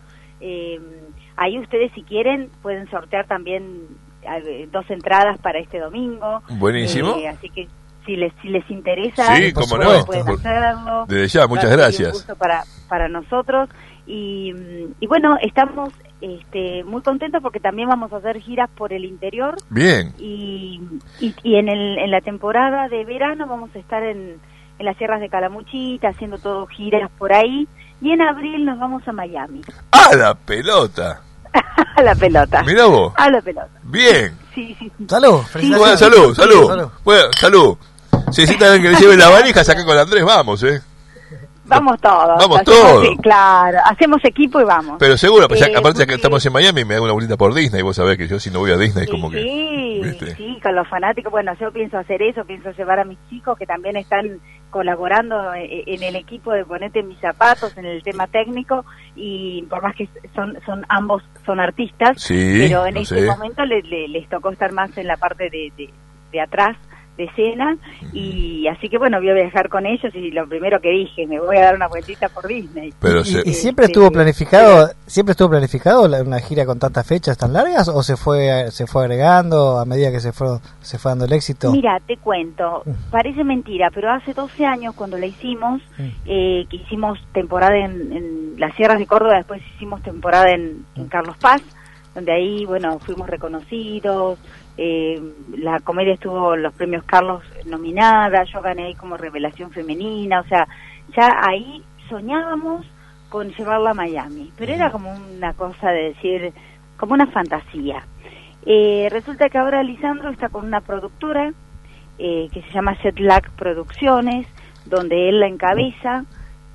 [SPEAKER 6] Ahí ustedes, si quieren, pueden sortear también 2 entradas para este domingo.
[SPEAKER 3] Buenísimo.
[SPEAKER 6] Así que si les interesa,
[SPEAKER 3] Sí,
[SPEAKER 4] por
[SPEAKER 3] cómo
[SPEAKER 4] supuesto.
[SPEAKER 6] pueden
[SPEAKER 3] no.
[SPEAKER 6] hacerlo.
[SPEAKER 3] Desde ya, muchas
[SPEAKER 6] Sería
[SPEAKER 3] gracias.
[SPEAKER 6] un gusto para nosotros. Y bueno, estamos muy contentos porque también vamos a hacer giras por el interior.
[SPEAKER 3] Bien.
[SPEAKER 6] Y en la temporada de verano vamos a estar en las sierras de Calamuchita haciendo todo giras por ahí, y en abril nos vamos a Miami.
[SPEAKER 3] ¡Ah, la pelota!
[SPEAKER 6] A la pelota.
[SPEAKER 3] Mirá vos.
[SPEAKER 6] A la pelota.
[SPEAKER 3] Bien.
[SPEAKER 6] Sí.
[SPEAKER 4] Salud,
[SPEAKER 3] Bueno,
[SPEAKER 4] felicitaciones.
[SPEAKER 3] salud, salud.
[SPEAKER 4] Salud.
[SPEAKER 3] Bueno, salud. Si necesitan que le lleven la valija, acá con Andrés, vamos,
[SPEAKER 6] Vamos todos.
[SPEAKER 3] Vamos
[SPEAKER 6] Hacemos-
[SPEAKER 3] todos.
[SPEAKER 6] sí, claro, hacemos equipo y vamos.
[SPEAKER 3] Pero seguro, pues, aparte ya que
[SPEAKER 6] porque-
[SPEAKER 3] estamos en Miami, me hago una bolita por Disney, vos sabés que yo si no voy a Disney como que...
[SPEAKER 6] Sí,
[SPEAKER 3] ¿viste?
[SPEAKER 6] sí, con los fanáticos. Bueno, yo pienso hacer eso, pienso llevar a mis chicos que también están colaborando en el equipo de Ponete Mis Zapatos, en el tema técnico, y por más que ambos son artistas,
[SPEAKER 3] Sí,
[SPEAKER 6] pero en
[SPEAKER 3] lo
[SPEAKER 6] este
[SPEAKER 3] sé.
[SPEAKER 6] momento les tocó estar más en la parte de atrás de escena, y así que bueno, voy a viajar con ellos, y lo primero que dije, me voy a dar una vueltita por Disney.
[SPEAKER 3] Pero
[SPEAKER 4] ¿Y siempre estuvo planificado una gira con tantas fechas tan largas, o se fue agregando a medida que se fue dando el éxito?
[SPEAKER 6] Mira, te cuento, parece mentira, pero hace 12 años cuando la hicimos, que hicimos temporada en las Sierras de Córdoba, después hicimos temporada en Carlos Paz, donde ahí, bueno, fuimos reconocidos, la comedia estuvo los premios Carlos nominada, yo gané ahí como revelación femenina, o sea, ya ahí soñábamos con llevarla a Miami, pero era como una cosa de decir, como una fantasía. Resulta que ahora Lisandro está con una productora que se llama Jetlag Producciones, donde él la encabeza,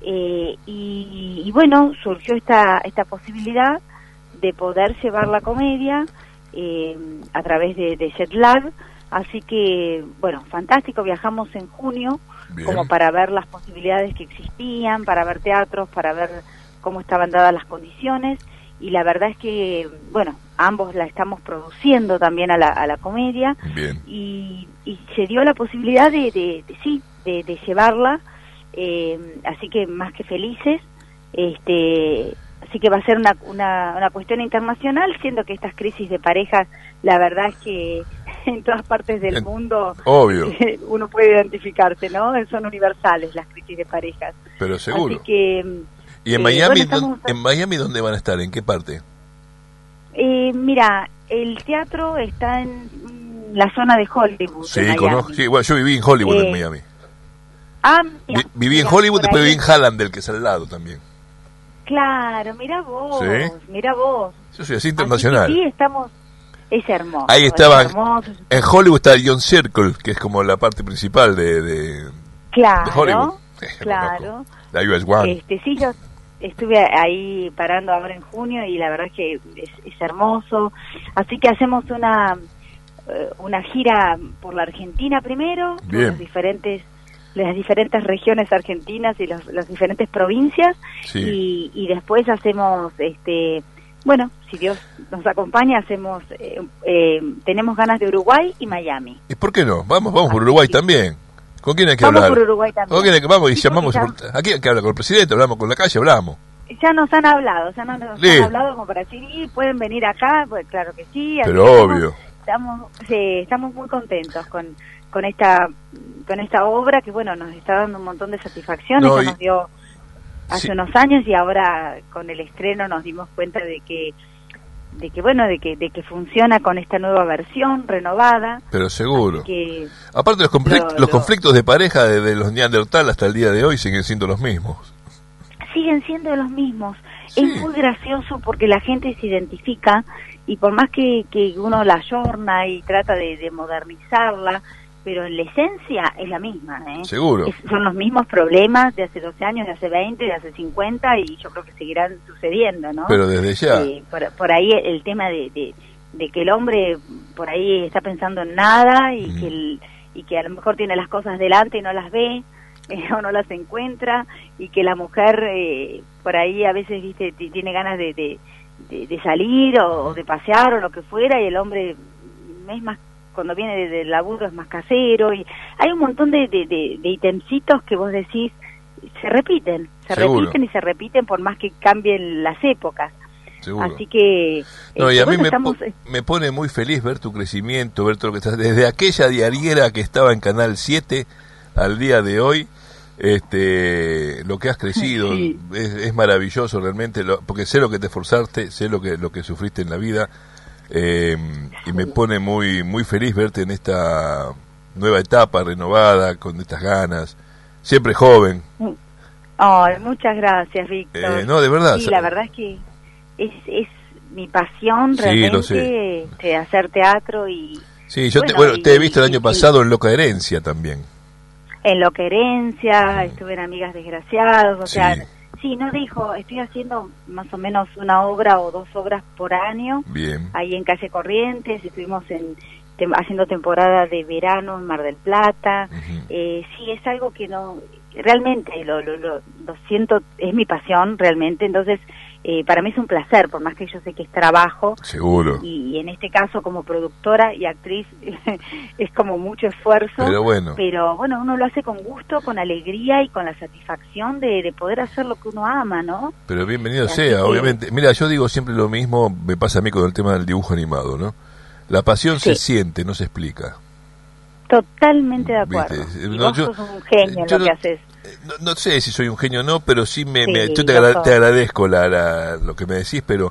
[SPEAKER 6] y bueno, surgió esta posibilidad de poder llevar la comedia a través de Jetlag, así que, bueno, fantástico, viajamos en junio,
[SPEAKER 3] Bien.
[SPEAKER 6] como para ver las posibilidades que existían, para ver teatros, para ver cómo estaban dadas las condiciones, y la verdad es que, bueno, ambos la estamos produciendo también a la comedia,
[SPEAKER 3] Bien.
[SPEAKER 6] y se dio la posibilidad de llevarla, así que más que felices, así que va a ser una cuestión internacional, siendo que estas crisis de parejas, la verdad es que en todas partes del mundo
[SPEAKER 3] Obvio.
[SPEAKER 6] uno puede identificarse, ¿no? Son universales las crisis de parejas.
[SPEAKER 3] Pero seguro.
[SPEAKER 6] Así que
[SPEAKER 3] ¿Y en Miami,
[SPEAKER 6] bueno,
[SPEAKER 3] en Miami dónde van a estar? ¿En qué parte?
[SPEAKER 6] mira, el teatro está en la zona de Hollywood.
[SPEAKER 3] Sí,
[SPEAKER 6] de Miami.
[SPEAKER 3] conozco. Sí, bueno, yo viví en Hollywood, en Miami.
[SPEAKER 6] Mira,
[SPEAKER 3] Viví en
[SPEAKER 6] mira,
[SPEAKER 3] Hollywood,
[SPEAKER 6] por
[SPEAKER 3] después
[SPEAKER 6] ahí.
[SPEAKER 3] viví en Hallandale, que es al lado también.
[SPEAKER 6] Claro, mira vos,
[SPEAKER 3] ¿Sí?
[SPEAKER 6] mira vos.
[SPEAKER 3] Yo soy así
[SPEAKER 6] Así
[SPEAKER 3] internacional.
[SPEAKER 6] que sí, estamos, es hermoso.
[SPEAKER 3] Ahí
[SPEAKER 6] es
[SPEAKER 3] estaban,
[SPEAKER 6] hermoso.
[SPEAKER 3] en Hollywood está el Ion Circle, que es como la parte principal de
[SPEAKER 6] Claro,
[SPEAKER 3] Hollywood.
[SPEAKER 6] claro.
[SPEAKER 3] La US One.
[SPEAKER 6] Sí, yo estuve ahí parando ahora en junio y la verdad es que es hermoso. Así que hacemos una gira por la Argentina primero, por
[SPEAKER 3] Bien.
[SPEAKER 6] las diferentes regiones argentinas y las diferentes provincias,
[SPEAKER 3] Sí.
[SPEAKER 6] y después hacemos, bueno, si Dios nos acompaña, hacemos, tenemos ganas de Uruguay y Miami.
[SPEAKER 3] ¿Y por qué no? Vamos por Uruguay también. ¿Con quién hay que
[SPEAKER 6] Vamos
[SPEAKER 3] hablar?
[SPEAKER 6] por Uruguay también.
[SPEAKER 3] ¿Con quién hay que vamos y
[SPEAKER 6] Sí,
[SPEAKER 3] llamamos?
[SPEAKER 6] porque
[SPEAKER 3] Aquí hay que hablar con el presidente, hablamos con la calle, hablamos.
[SPEAKER 6] ya nos han hablado, nos
[SPEAKER 3] Listo.
[SPEAKER 6] han hablado como para decir, y pueden venir acá, pues claro que sí. así
[SPEAKER 3] Pero
[SPEAKER 6] que
[SPEAKER 3] obvio.
[SPEAKER 6] estamos muy contentos con esta obra que, bueno, nos está dando un montón de satisfacciones,
[SPEAKER 3] No,
[SPEAKER 6] ya
[SPEAKER 3] y-
[SPEAKER 6] nos dio hace
[SPEAKER 3] Sí.
[SPEAKER 6] unos años, y ahora con el estreno nos dimos cuenta de que de que funciona con esta nueva versión renovada.
[SPEAKER 3] Pero seguro.
[SPEAKER 6] Que
[SPEAKER 3] aparte los conflictos de pareja desde los Neandertal hasta el día de hoy siguen siendo los mismos.
[SPEAKER 6] Siguen siendo los mismos.
[SPEAKER 3] Sí.
[SPEAKER 6] Es muy gracioso porque la gente se identifica y por más que uno la ayorna y trata de modernizarla, pero en la esencia es la misma, ¿eh?
[SPEAKER 3] Seguro.
[SPEAKER 6] Son los mismos problemas de hace 12 años, de hace 20, de hace 50 y yo creo que seguirán sucediendo, ¿no?
[SPEAKER 3] Pero desde ya.
[SPEAKER 6] Por ahí el tema de que el hombre por ahí está pensando en nada y que a lo mejor tiene las cosas delante y no las ve o no las encuentra, y que la mujer por ahí a veces, viste, tiene ganas de salir o de pasear o lo que fuera, y el hombre es más, cuando viene del laburo es más casero, y hay un montón de itemcitos que vos decís se repiten y se repiten por más que cambien las épocas.
[SPEAKER 3] Seguro.
[SPEAKER 6] Así que
[SPEAKER 3] no, y a mí
[SPEAKER 6] bueno,
[SPEAKER 3] me pone muy feliz ver tu crecimiento, ver todo lo que estás, desde aquella diariera que estaba en Canal 7 al día de hoy, lo que has crecido. Sí. Es maravilloso realmente, porque sé lo que te esforzaste, sé lo que sufriste en la vida, y me pone muy muy feliz verte en esta nueva etapa renovada, con estas ganas, siempre joven.
[SPEAKER 6] Muchas gracias, Víctor.
[SPEAKER 3] No, de verdad.
[SPEAKER 6] Sí, la verdad es que es mi pasión realmente, hacer teatro y...
[SPEAKER 3] Sí, yo te he visto el año pasado en Loca Herencia también.
[SPEAKER 6] En Loca Herencia, estuve en Amigas Desgraciados, o sea, sí, no dijo, estoy haciendo más o menos una obra o 2 obras por año.
[SPEAKER 3] Bien. Ahí
[SPEAKER 6] en Calle Corrientes, estuvimos haciendo temporada de verano en Mar del Plata. Sí, es algo que no, realmente lo siento, es mi pasión realmente, entonces para mí es un placer, por más que yo sé que es trabajo.
[SPEAKER 3] Seguro.
[SPEAKER 6] Y en este caso como productora y actriz es como mucho esfuerzo. Pero bueno, uno lo hace con gusto, con alegría y con la satisfacción de poder hacer lo que uno ama, ¿no?
[SPEAKER 3] Pero bienvenido sea, obviamente. Mira, yo digo siempre lo mismo, me pasa a mí con el tema del dibujo animado, ¿no? La pasión se siente, no se explica.
[SPEAKER 6] Totalmente de acuerdo. Vos sos un genio en lo que haces.
[SPEAKER 3] No sé si soy un genio o no, pero sí yo te agradezco lo que me decís, pero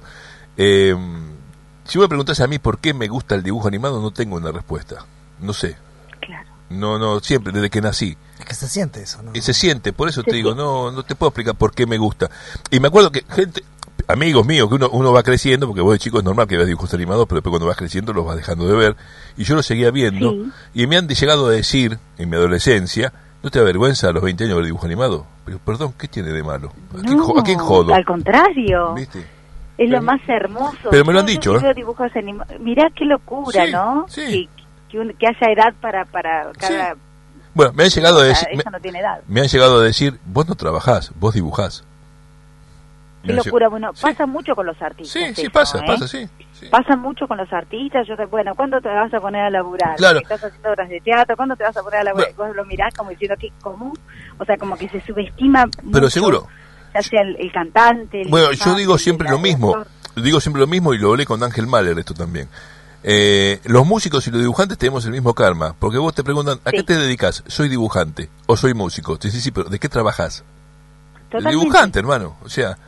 [SPEAKER 3] si vos me preguntás a mí por qué me gusta el dibujo animado, no tengo una respuesta. No sé.
[SPEAKER 6] Claro.
[SPEAKER 3] No, siempre, desde que nací.
[SPEAKER 4] Es que se siente eso, ¿no?
[SPEAKER 3] Y se siente, por eso te digo, no te puedo explicar por qué me gusta. Y me acuerdo que amigos míos, que uno va creciendo, porque vos de chico es normal que veas dibujos animados, pero después cuando vas creciendo los vas dejando de ver, y yo los seguía viendo, y me han llegado a decir, en mi adolescencia, ¿no te da vergüenza a los 20 años ver dibujo animado? Pero, perdón, ¿qué tiene de malo? ¿A quién jodo?
[SPEAKER 6] Al contrario. ¿Viste? Es lo más hermoso.
[SPEAKER 3] Pero me lo han dicho, ¿eh?
[SPEAKER 6] Dibujos mirá qué locura, ¿no?
[SPEAKER 3] Sí.
[SPEAKER 6] Que haya edad para cada...
[SPEAKER 3] Bueno, me han llegado a decir...
[SPEAKER 6] Eso no tiene edad.
[SPEAKER 3] Me han llegado a decir, vos no trabajás, vos dibujás.
[SPEAKER 6] Qué locura, bueno, pasa mucho con los artistas.
[SPEAKER 3] Sí, pasa, sí.
[SPEAKER 6] Pasa mucho con los artistas. ¿Cuándo te vas a poner a laburar?
[SPEAKER 3] Claro.
[SPEAKER 6] Estás haciendo obras de teatro, ¿cuándo te vas a poner a laburar? Vos lo mirás como diciendo que común, o sea, como que se subestima mucho,
[SPEAKER 3] pero seguro.
[SPEAKER 6] Ya sea el cantante,
[SPEAKER 3] yo digo siempre lo mismo. Y lo hablé con Ángel Mahler esto también. Los músicos y los dibujantes tenemos el mismo karma, porque vos te preguntan, ¿a qué te dedicas? Soy dibujante o soy músico. Te dices, sí, pero ¿de qué trabajás?
[SPEAKER 6] Totalmente.
[SPEAKER 3] Dibujante, hermano, o sea...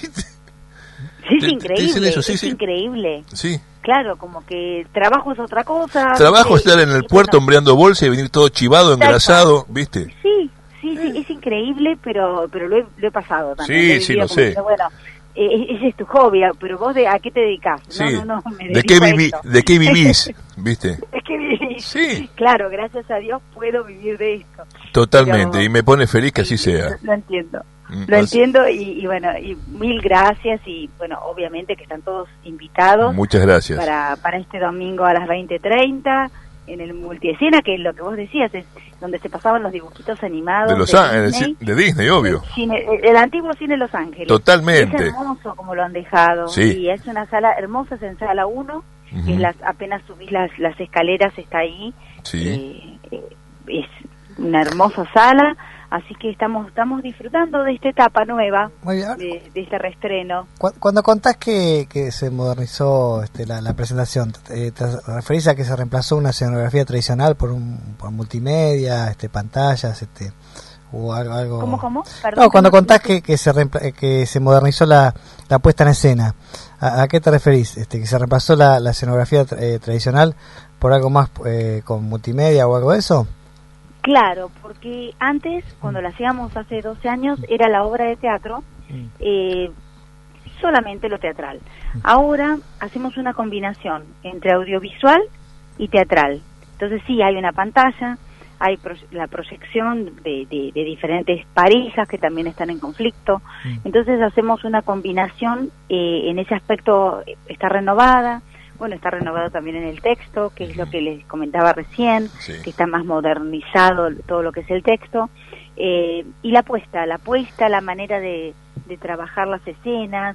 [SPEAKER 6] Es increíble, es increíble.
[SPEAKER 3] Sí.
[SPEAKER 6] Claro, como que trabajo es otra cosa.
[SPEAKER 3] Trabajo es estar en el puerto hombreando bolsa y venir todo chivado, engrasado, ¿viste?
[SPEAKER 6] Sí, es increíble, pero lo he pasado también.
[SPEAKER 3] Sí, lo sé.
[SPEAKER 6] Diciendo, bueno, ese es tu hobby, pero vos ¿a qué te dedicás?
[SPEAKER 3] Sí.
[SPEAKER 6] No,
[SPEAKER 3] ¿De qué vivís? ¿Viste?
[SPEAKER 6] ¿De qué vivís?
[SPEAKER 3] Sí.
[SPEAKER 6] Claro, gracias a Dios puedo vivir de esto.
[SPEAKER 3] Totalmente,
[SPEAKER 6] pero,
[SPEAKER 3] y me pone feliz que así sea.
[SPEAKER 6] Lo entiendo. Lo entiendo y bueno, y mil gracias y bueno, obviamente que están todos invitados.
[SPEAKER 3] Muchas gracias.
[SPEAKER 6] Para este domingo a las 20:30 en el Multiescena, que es lo que vos decías, es donde se pasaban los dibujitos animados
[SPEAKER 3] de Disney, obvio.
[SPEAKER 6] El antiguo cine Los Ángeles.
[SPEAKER 3] Totalmente.
[SPEAKER 6] Es hermoso como lo han dejado.
[SPEAKER 3] Sí.
[SPEAKER 6] Y es una sala hermosa, es en sala 1, que es apenas subís las escaleras, está ahí.
[SPEAKER 3] Sí.
[SPEAKER 6] Es una hermosa sala. Así que estamos disfrutando de esta etapa nueva, de este reestreno.
[SPEAKER 4] Cuando contás que se modernizó la presentación, ¿te referís a que se reemplazó una escenografía tradicional por multimedia, pantallas, o algo.
[SPEAKER 6] ¿Cómo? Perdón,
[SPEAKER 4] No, cuando contás que se modernizó la puesta en escena, ¿a qué te referís? Que se reemplazó la escenografía tradicional por algo más con multimedia o algo de eso.
[SPEAKER 6] Claro, porque antes, cuando la hacíamos hace 12 años, era la obra de teatro, solamente lo teatral. Ahora hacemos una combinación entre audiovisual y teatral. Entonces sí, hay una pantalla, hay la proyección de diferentes parejas que también están en conflicto. Entonces hacemos una combinación, en ese aspecto está renovada. Bueno, está renovado también en el texto, que es lo que les comentaba recién, sí, que está más modernizado todo lo que es el texto. Y la puesta, la manera de trabajar las escenas,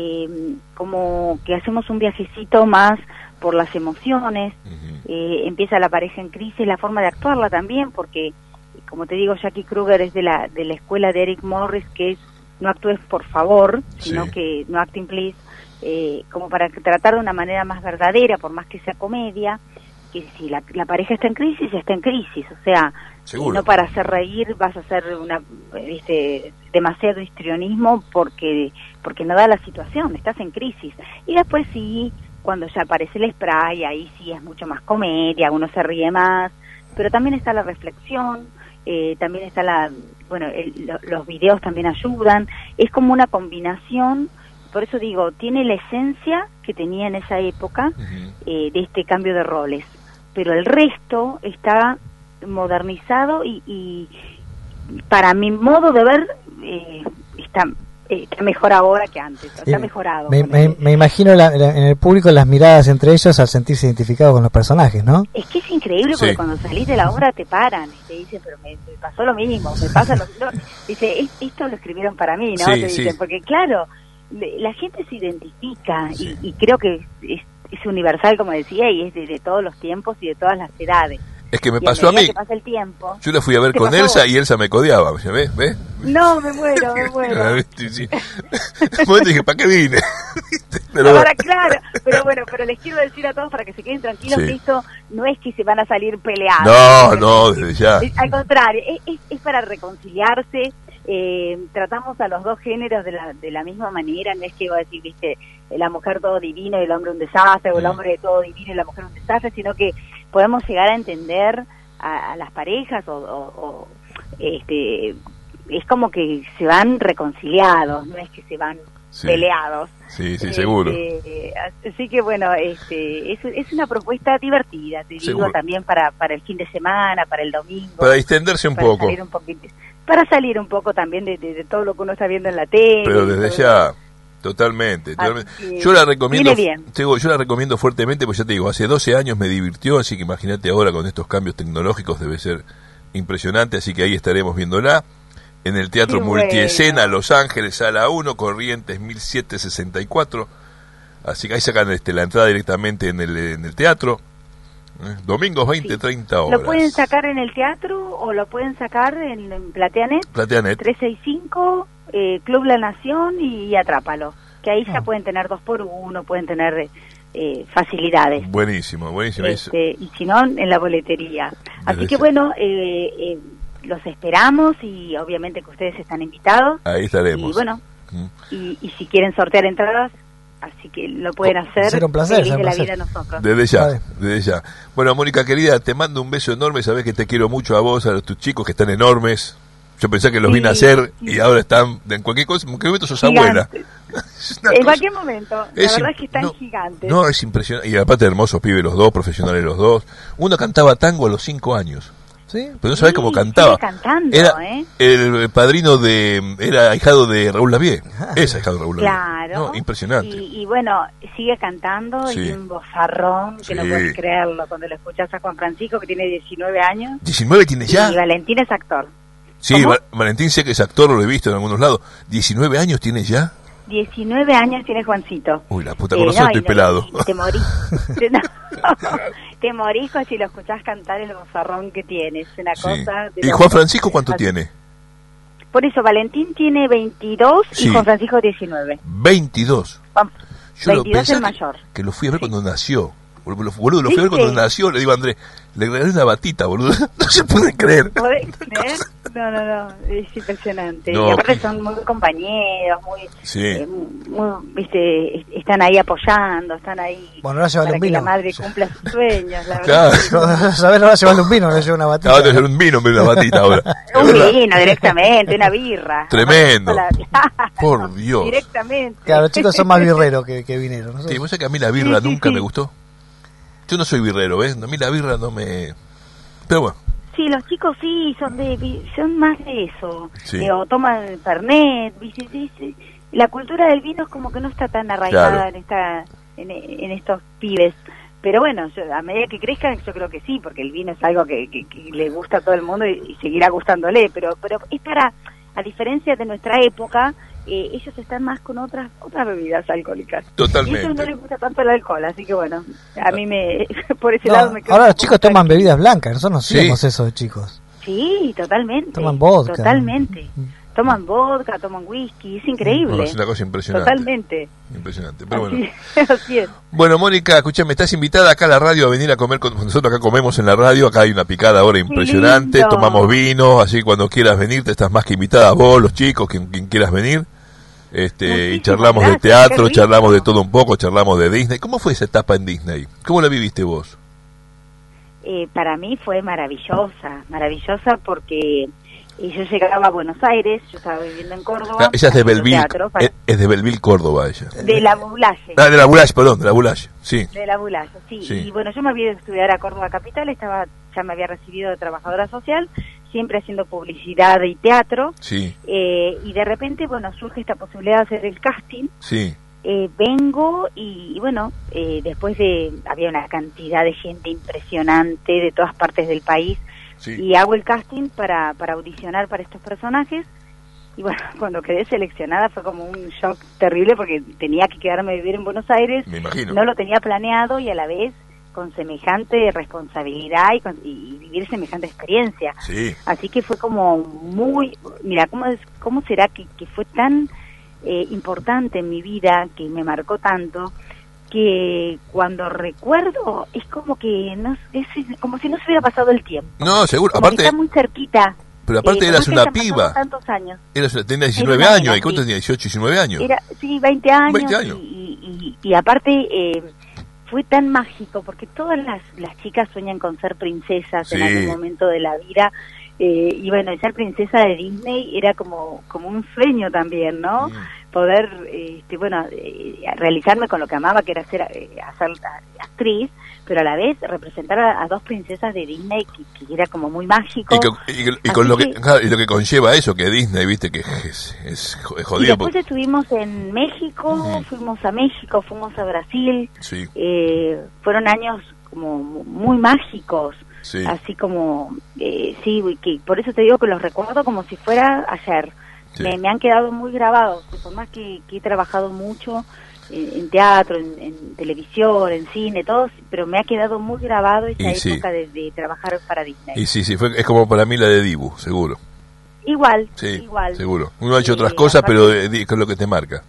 [SPEAKER 6] como que hacemos un viajecito más por las emociones. Empieza la pareja en crisis, la forma de actuarla también, porque, como te digo, Jackie Kruger es de la escuela de Eric Morris, que es no actúes por favor, sino sí, que no acting please. Como para tratar de una manera más verdadera, por más que sea comedia, que si la pareja está en crisis, o sea, no para hacer reír vas a hacer demasiado histrionismo porque no da la situación, estás en crisis. Y después sí, cuando ya aparece el spray, ahí sí es mucho más comedia, uno se ríe más, pero también está la reflexión, también está los videos también ayudan, es como una combinación. Por eso digo, tiene la esencia que tenía en esa época de este cambio de roles, pero el resto está modernizado y para mi modo de ver está mejor ahora que antes, está mejorado.
[SPEAKER 4] Me imagino en el público las miradas entre ellos al sentirse identificados con los personajes, ¿no?
[SPEAKER 6] Es que es increíble porque cuando salís de la obra te paran y te dicen, pero me pasó lo mismo, me pasa lo mismo. Dice, esto lo escribieron para mí, ¿no?
[SPEAKER 3] Sí,
[SPEAKER 6] te dicen, porque claro, la gente se identifica y creo que es universal, como decía, y es de todos los tiempos y de todas las edades.
[SPEAKER 3] Es que me pasó a mí.
[SPEAKER 6] Que pasa el tiempo,
[SPEAKER 3] yo la fui a ver con Elsa y Elsa me codeaba. ¿Ves?
[SPEAKER 6] No, me muero.
[SPEAKER 3] Sí. Bueno, dije, ¿para qué vine?
[SPEAKER 6] Pero ahora, claro, pero les quiero decir a todos para que se queden tranquilos que esto no es que se van a salir peleados.
[SPEAKER 3] No, desde ya.
[SPEAKER 6] Al contrario, es para reconciliarse. Tratamos a los dos géneros de la misma manera, no es que iba a decir, la mujer todo divino y el hombre un desastre, o el hombre todo divino y la mujer un desastre, sino que podemos llegar a entender a las parejas es como que se van reconciliados, no es que se van peleados.
[SPEAKER 3] Sí, seguro.
[SPEAKER 6] Así que bueno, es una propuesta divertida, te digo, también para el fin de semana, para el domingo.
[SPEAKER 3] Para distenderse un poco.
[SPEAKER 6] Para salir un poco también de todo lo que uno está viendo en la tele.
[SPEAKER 3] Pero desde ya, totalmente. Yo la recomiendo. Yo la recomiendo fuertemente, porque ya te digo, hace 12 años me divirtió, así que imagínate ahora con estos cambios tecnológicos debe ser impresionante, así que ahí estaremos viéndola. En el Teatro Multiescena, Los Ángeles, Sala 1, Corrientes 1764. Así que ahí sacan la entrada directamente en el teatro. Domingos 20-30 horas.
[SPEAKER 6] ¿Lo pueden sacar en el teatro o lo pueden sacar en PlateaNet? 365, Club La Nación y Atrápalo. Que ahí ya pueden tener 2x1, pueden tener facilidades.
[SPEAKER 3] Buenísimo.
[SPEAKER 6] Y si no, en la boletería. Así que bueno, los esperamos y obviamente que ustedes están invitados.
[SPEAKER 3] Ahí estaremos.
[SPEAKER 6] Y bueno, y si quieren sortear entradas, así que lo pueden hacer.
[SPEAKER 4] Será un placer,
[SPEAKER 6] feliz de la vida a nosotros.
[SPEAKER 3] Desde ya. Bueno, Mónica querida, te mando un beso enorme. Sabés que te quiero mucho a vos, a tus chicos que están enormes. Yo pensé que los vine a hacer y ahora están en cualquier momento sos abuela.
[SPEAKER 6] En cualquier momento, la verdad es que están gigantes.
[SPEAKER 3] No, es impresionante. Y aparte hermosos pibes los dos, profesionales los dos. Uno cantaba tango a los 5 años.
[SPEAKER 4] ¿Sí?
[SPEAKER 3] Pero no sabés cómo cantaba. Era el padrino era ahijado de Raúl Lavie. Es ahijado de Raúl Lavie.
[SPEAKER 6] Claro.
[SPEAKER 3] No, impresionante.
[SPEAKER 6] Y bueno, sigue cantando y un vozarrón que no puedes creerlo cuando lo escuchás a Juan Francisco, que tiene 19 años.
[SPEAKER 3] ¿19 tiene ya?
[SPEAKER 6] Y Valentín es actor.
[SPEAKER 3] Sí, Valentín sé que es actor, lo he visto en algunos lados. ¿19 años tiene ya?
[SPEAKER 6] 19 años tiene Juancito.
[SPEAKER 3] Uy, la puta, con razón estoy pelado.
[SPEAKER 6] Te morís. Te morís si lo escuchás cantar el vozarrón que tiene. Es una cosa...
[SPEAKER 3] ¿Y Juan Francisco cuánto tiene?
[SPEAKER 6] Por eso, Valentín tiene 22 y Juan Francisco 19.
[SPEAKER 3] 22.
[SPEAKER 6] 22 es el mayor.
[SPEAKER 3] Que lo fui a ver cuando nació. Boludo, lo fui a ver cuando nació. Le digo a Andrés, le regalé una batita, boludo. No se puede creer.
[SPEAKER 6] ¿Podés creer? No, es impresionante.
[SPEAKER 3] No,
[SPEAKER 6] y aparte son muy compañeros,
[SPEAKER 3] sí.
[SPEAKER 6] viste, están ahí apoyando, están ahí
[SPEAKER 4] Bueno, ahora llevarle
[SPEAKER 6] para
[SPEAKER 4] un
[SPEAKER 6] que
[SPEAKER 4] vino.
[SPEAKER 6] la madre cumpla sus sueños, la
[SPEAKER 3] Claro.
[SPEAKER 6] verdad.
[SPEAKER 4] ¿Sabes? Ahora llevarle un vino, le lleva una batita.
[SPEAKER 3] Ahora te hacer un vino en vez de una batita ahora.
[SPEAKER 6] Un vino directamente, una birra.
[SPEAKER 3] Tremendo.
[SPEAKER 6] Claro,
[SPEAKER 3] Por Dios.
[SPEAKER 6] directamente.
[SPEAKER 4] Claro, los chicos son más birreros que vineros. ¿No?
[SPEAKER 3] Sí, vos sabés que a mí la birra
[SPEAKER 6] Sí,
[SPEAKER 3] nunca
[SPEAKER 6] sí.
[SPEAKER 3] me gustó. Yo no soy birrero, ¿ves? A mí la birra no me... Pero bueno.
[SPEAKER 6] Sí, los chicos sí, son más de eso.
[SPEAKER 3] Sí.
[SPEAKER 6] O toman Fernet, ¿viste? Sí. La cultura del vino es como que no está tan arraigada
[SPEAKER 3] Claro.
[SPEAKER 6] en estos pibes. Pero bueno, a medida que crezcan, yo creo que sí, porque el vino es algo que le gusta a todo el mundo y seguirá gustándole. Pero es para, a diferencia de nuestra época, ellos están más con otras bebidas alcohólicas.
[SPEAKER 3] Totalmente.
[SPEAKER 6] Y a ellos no les gusta tanto el alcohol, así que bueno, a mí por ese
[SPEAKER 4] No,
[SPEAKER 6] lado me quedo
[SPEAKER 4] ahora
[SPEAKER 6] un
[SPEAKER 4] los
[SPEAKER 6] poco
[SPEAKER 4] chicos toman
[SPEAKER 6] tranquila.
[SPEAKER 4] bebidas blancas, nosotros no
[SPEAKER 3] Sí.
[SPEAKER 4] hacíamos eso de chicos.
[SPEAKER 6] Sí, totalmente.
[SPEAKER 4] Toman vodka.
[SPEAKER 6] Totalmente. Toman vodka, toman whisky, es increíble.
[SPEAKER 3] Bueno, es una cosa impresionante.
[SPEAKER 6] Totalmente.
[SPEAKER 3] Impresionante. Pero bueno.
[SPEAKER 6] Así es.
[SPEAKER 3] Bueno, Mónica, escúchame, estás invitada acá a la radio a venir a comer con nosotros. Acá comemos en la radio, acá hay una picada ahora impresionante,
[SPEAKER 6] lindo.
[SPEAKER 3] tomamos vino, así cuando quieras venir, te estás más que invitada, vos, los chicos, quien quieras venir. Y
[SPEAKER 6] Muchísimas
[SPEAKER 3] charlamos
[SPEAKER 6] gracias,
[SPEAKER 3] de teatro,
[SPEAKER 6] qué rico.
[SPEAKER 3] charlamos de todo un poco, charlamos de Disney. ¿Cómo fue esa etapa en Disney? ¿Cómo la viviste vos?
[SPEAKER 6] Para mí fue maravillosa porque yo llegaba a Buenos Aires, yo estaba viviendo en Córdoba.
[SPEAKER 3] Ah, ella es de
[SPEAKER 6] haciendo
[SPEAKER 3] Belleville,
[SPEAKER 6] teatro para-
[SPEAKER 3] es de Belleville, Córdoba ella.
[SPEAKER 6] de la Bulalle.
[SPEAKER 3] Ah, de la Bulache, perdón, de la Bulache, sí.
[SPEAKER 6] De la Bulalle, sí.
[SPEAKER 3] Sí.
[SPEAKER 6] Y bueno, yo me había ido a estudiar a Córdoba Capital, ya me había recibido de trabajadora social, siempre haciendo publicidad y teatro.
[SPEAKER 3] Sí,
[SPEAKER 6] Y de repente, bueno, surge esta posibilidad de hacer el casting.
[SPEAKER 3] sí,
[SPEAKER 6] Vengo y bueno, había una cantidad de gente impresionante de todas partes del país
[SPEAKER 3] sí.
[SPEAKER 6] y hago el casting para audicionar para estos personajes y bueno, cuando quedé seleccionada fue como un shock terrible porque tenía que quedarme a vivir en Buenos Aires,
[SPEAKER 3] Me imagino.
[SPEAKER 6] no lo tenía planeado y a la vez con semejante responsabilidad y vivir semejante experiencia.
[SPEAKER 3] Sí,
[SPEAKER 6] Así que fue como muy, mira, ¿cómo será que fue tan importante en mi vida, que me marcó tanto, que cuando recuerdo es como que es como si no se hubiera pasado el tiempo.
[SPEAKER 3] no, seguro,
[SPEAKER 6] Como que
[SPEAKER 3] aparte,
[SPEAKER 6] está muy cerquita.
[SPEAKER 3] pero aparte
[SPEAKER 6] por
[SPEAKER 3] eras
[SPEAKER 6] más que
[SPEAKER 3] una
[SPEAKER 6] hayan pasado
[SPEAKER 3] piba,
[SPEAKER 6] tantos años.
[SPEAKER 3] tenías 19
[SPEAKER 6] Era una
[SPEAKER 3] años,
[SPEAKER 6] nena,
[SPEAKER 3] ¿y cuántos
[SPEAKER 6] sí.
[SPEAKER 3] tenías? 18, 19 años.
[SPEAKER 6] Sí, 20 años.
[SPEAKER 3] 20 años.
[SPEAKER 6] Y aparte fue tan mágico, porque todas las chicas sueñan con ser princesas
[SPEAKER 3] Sí.
[SPEAKER 6] en algún momento de la vida. Y bueno, ser princesa de Disney era como un sueño también, ¿no?
[SPEAKER 3] Mm.
[SPEAKER 6] Poder, realizarme con lo que amaba, que era ser actriz, pero a la vez representar a dos princesas de Disney, que era como muy mágico.
[SPEAKER 3] Y con
[SPEAKER 6] Así
[SPEAKER 3] lo que,
[SPEAKER 6] que-
[SPEAKER 3] claro, y lo que conlleva eso, que Disney, viste, que es
[SPEAKER 6] Y
[SPEAKER 3] jodido.
[SPEAKER 6] después estuvimos en México,
[SPEAKER 3] Ujú.
[SPEAKER 6] fuimos a México, fuimos a Brasil.
[SPEAKER 3] Sí,
[SPEAKER 6] Fueron años como muy mágicos,
[SPEAKER 3] sí.
[SPEAKER 6] así como, sí, que por eso te digo que los recuerdo como si fuera ayer.
[SPEAKER 3] Sí.
[SPEAKER 6] Me han quedado muy grabados, que por más que he trabajado mucho en teatro, en televisión, en cine, todo, pero me ha quedado muy grabado esa
[SPEAKER 3] Y sí.
[SPEAKER 6] época de trabajar para Disney.
[SPEAKER 3] Y sí, es como para mí la de Dibu, seguro.
[SPEAKER 6] Igual,
[SPEAKER 3] Sí,
[SPEAKER 6] igual.
[SPEAKER 3] seguro. Uno ha hecho otras
[SPEAKER 6] Sí,
[SPEAKER 3] cosas,
[SPEAKER 6] aparte-
[SPEAKER 3] pero es lo que te marca.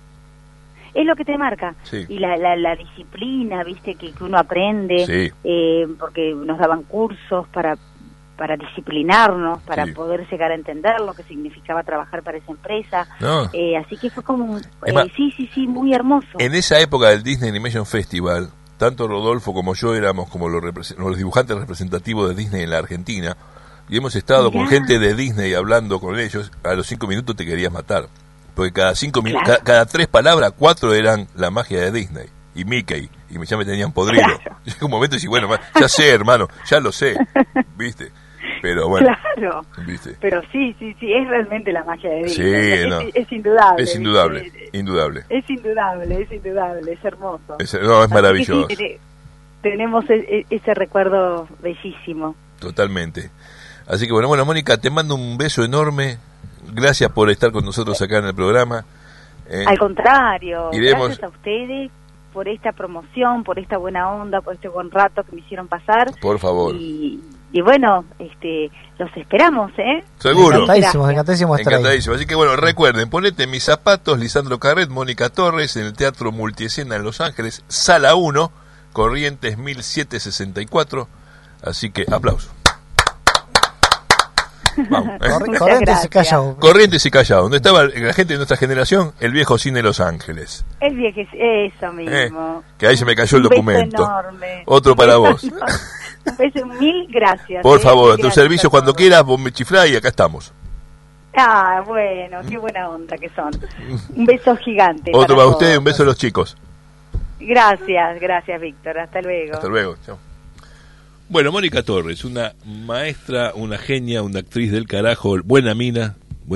[SPEAKER 6] Es lo que te marca.
[SPEAKER 3] Sí.
[SPEAKER 6] Y la disciplina, viste, que uno aprende,
[SPEAKER 3] Sí.
[SPEAKER 6] porque nos daban cursos para disciplinarnos, para
[SPEAKER 3] Sí.
[SPEAKER 6] poder llegar a entender lo que significaba trabajar para esa empresa.
[SPEAKER 3] No.
[SPEAKER 6] Así que fue como,
[SPEAKER 3] Emma,
[SPEAKER 6] sí, muy hermoso.
[SPEAKER 3] En esa época del Disney Animation Festival, tanto Rodolfo como yo éramos como los dibujantes representativos de Disney en la Argentina, y hemos estado con
[SPEAKER 6] Mirá.
[SPEAKER 3] gente de Disney hablando con ellos. A los 5 minutos te querías matar, porque cada 5 minutos,
[SPEAKER 6] Claro.
[SPEAKER 3] cada 3 palabras, 4 eran la magia de Disney y Mickey, y ya me tenían podrido.
[SPEAKER 6] Claro.
[SPEAKER 3] Llega un momento y bueno, ya sé, hermano, ya lo sé, viste, pero bueno,
[SPEAKER 6] Claro.
[SPEAKER 3] viste.
[SPEAKER 6] Pero sí, es realmente la magia de
[SPEAKER 3] Sí,
[SPEAKER 6] Disney.
[SPEAKER 3] no.
[SPEAKER 6] Es indudable.
[SPEAKER 3] Es indudable,
[SPEAKER 6] ¿viste?
[SPEAKER 3] indudable.
[SPEAKER 6] Es indudable, es hermoso.
[SPEAKER 3] No, es
[SPEAKER 6] Así que
[SPEAKER 3] maravilloso.
[SPEAKER 6] sí, tenemos ese recuerdo bellísimo.
[SPEAKER 3] Totalmente. Así que bueno, Mónica, te mando un beso enorme. Gracias por estar con nosotros acá en el programa.
[SPEAKER 6] Al contrario,
[SPEAKER 3] iremos-
[SPEAKER 6] gracias a ustedes por esta promoción, por esta buena onda, por este buen rato que me hicieron pasar.
[SPEAKER 3] Por favor.
[SPEAKER 6] Y bueno, los esperamos, ¿eh?
[SPEAKER 3] Seguro.
[SPEAKER 4] Encantadísimos, encantadísimos de estar ahí.
[SPEAKER 3] Encantadísimo. Así que bueno, recuerden, ponete Mis Zapatos, Lisandro Carret, Mónica Torres, en el Teatro Multiescena en Los Ángeles, Sala 1, Corrientes 1764. Así que aplauso. Vamos.
[SPEAKER 4] Corrientes y Callao.
[SPEAKER 3] Corrientes y Callao, donde estaba la gente de nuestra generación, el viejo cine Los Ángeles.
[SPEAKER 6] El viejo, eso mismo.
[SPEAKER 3] Que ahí se me cayó el
[SPEAKER 6] Un beso
[SPEAKER 3] documento.
[SPEAKER 6] enorme.
[SPEAKER 3] Otro para vos.
[SPEAKER 6] Un beso, mil gracias.
[SPEAKER 3] Por favor, a tu
[SPEAKER 6] Gracias
[SPEAKER 3] servicio
[SPEAKER 6] a
[SPEAKER 3] cuando
[SPEAKER 6] todos.
[SPEAKER 3] quieras, vos me chiflás y acá estamos.
[SPEAKER 6] Ah, bueno, qué buena onda que son. Un beso gigante.
[SPEAKER 3] Otro para
[SPEAKER 6] todos.
[SPEAKER 3] ustedes, un beso a los chicos.
[SPEAKER 6] Gracias, Víctor. Hasta luego.
[SPEAKER 3] Hasta luego. Chao. Bueno, Mónica Torres, una maestra, una genia, una actriz del carajo, buena mina,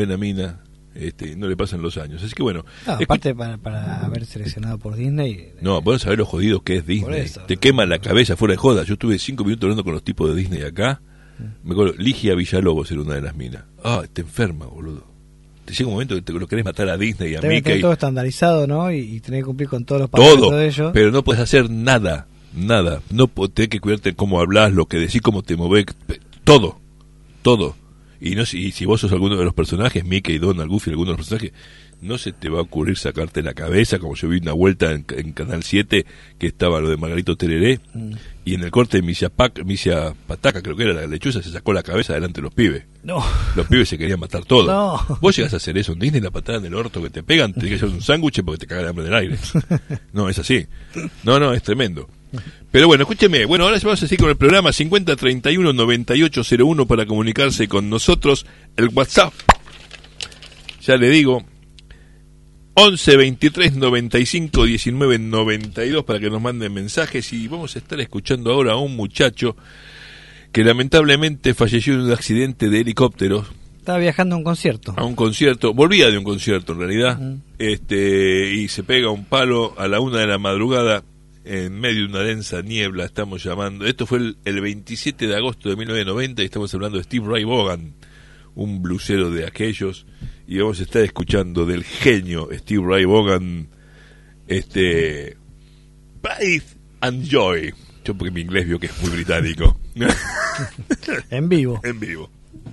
[SPEAKER 3] no le pasan los años. Así que bueno.
[SPEAKER 4] No, aparte para haber seleccionado por Disney.
[SPEAKER 3] No, vos sabés lo jodido que es Disney.
[SPEAKER 4] Eso,
[SPEAKER 3] te quema la cabeza fuera de joda. Yo estuve 5 minutos hablando con los tipos de Disney acá. Me acuerdo, Ligia Villalobos era una de las minas. Te enferma, boludo. Te llega un momento que te lo querés matar a Disney y a
[SPEAKER 4] Debe
[SPEAKER 3] Mickey.
[SPEAKER 4] tener todo estandarizado, ¿no? Y tener que cumplir con todos los parámetros
[SPEAKER 3] Todo,
[SPEAKER 4] de ellos.
[SPEAKER 3] pero no puedes hacer nada. No tenés que cuidarte cómo hablas, lo que decís, cómo te movés, todo. Y no si vos sos alguno de los personajes, Mickey, Donald, Goofy, alguno de los personajes, no se te va a ocurrir sacarte la cabeza, como yo vi una vuelta en Canal 7, que estaba lo de Margarito Tereré, y en el corte de Misia Pataca, creo que era la lechuza, se sacó la cabeza delante de los pibes.
[SPEAKER 4] No.
[SPEAKER 3] Los pibes se querían matar todos.
[SPEAKER 4] No.
[SPEAKER 3] Vos llegás a hacer eso en Disney, la patada en el orto que te pegan, tenés que hacer un sándwich porque te cagan de hambre en el aire. No, es así. No, es tremendo. Pero bueno, escúcheme. Bueno, ahora vamos a seguir con el programa 5031-9801 para comunicarse con nosotros. El WhatsApp, ya le digo, 11 23 95 19 92 para que nos manden mensajes. Y vamos a estar escuchando ahora a un muchacho que lamentablemente falleció en un accidente de helicóptero.
[SPEAKER 4] Estaba viajando a un concierto.
[SPEAKER 3] A un concierto, volvía de un concierto en realidad, y se pega un palo a la 1 de la madrugada en medio de una densa niebla. Estamos llamando, esto fue el 27 de agosto de 1990 y estamos hablando de Steve Ray Vaughan, un blusero de aquellos, y vamos a estar escuchando del genio Steve Ray Vaughan, Pride and Joy. Yo porque mi inglés vio que es muy británico.
[SPEAKER 4] En vivo.
[SPEAKER 3] En vivo.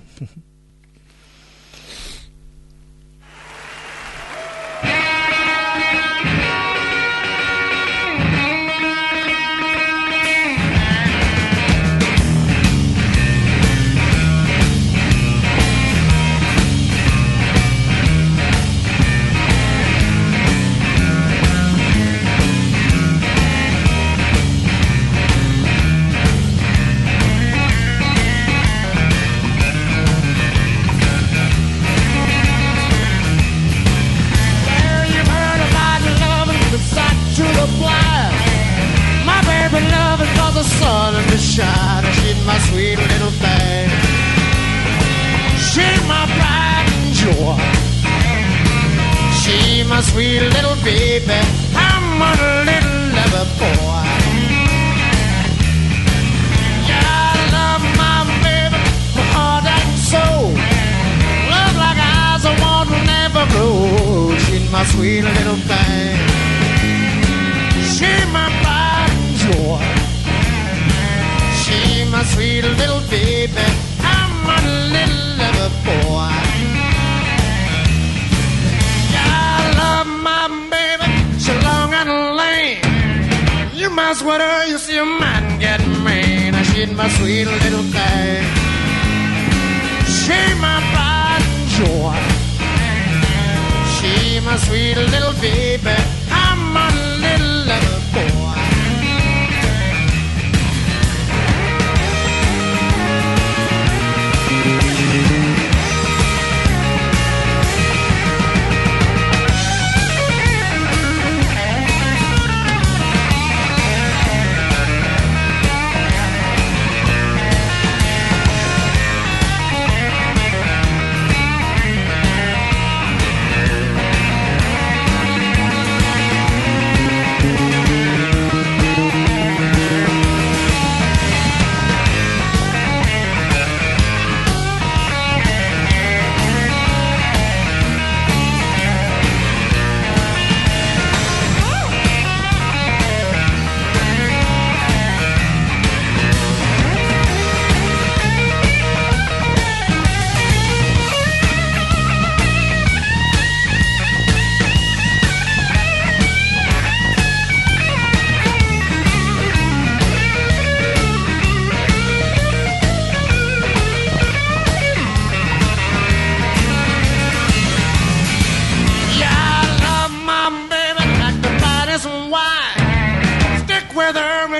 [SPEAKER 7] Shine, she's my sweet little thing. She's my pride and joy. She's my sweet little baby. I'm a little lover boy. Yeah, I love my baby, my heart and soul. Love like eyes, I want to never grow. She's my sweet little thing. She's my pride and joy. She's my sweet little baby. I'm a little lover boy. Yeah, I love my baby. She's long and lame. You might swear you see a man get mean. She's my sweet little thing. She's my pride and joy. She's my sweet little baby. I'm a little lover boy.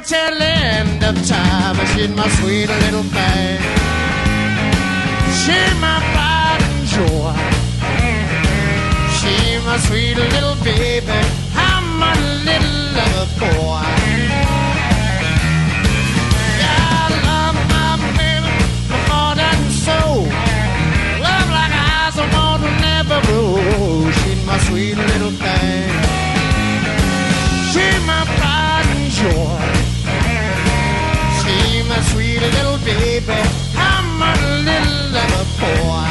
[SPEAKER 7] right till the end of time. She's my sweet little thing. She's my pride and joy. She's my sweet little baby. I'm a little lover boy. Yeah, I love my baby more than soul. Love like eyes of water never grow. She's my sweet little thing. She's my pride and joy. She's my sweet little baby. I'm a little lover boy.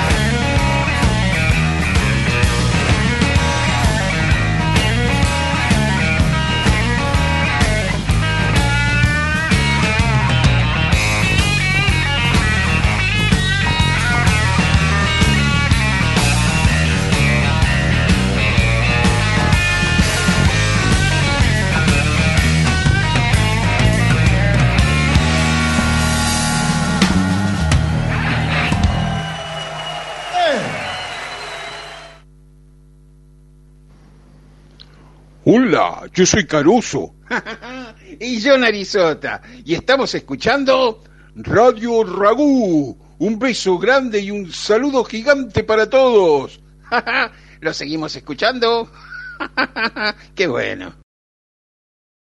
[SPEAKER 8] Hola, yo soy Caruso.
[SPEAKER 9] Y yo Narizota. Y estamos escuchando
[SPEAKER 8] Radio Ragú. Un beso grande y un saludo gigante para todos.
[SPEAKER 9] Lo seguimos escuchando. Qué bueno.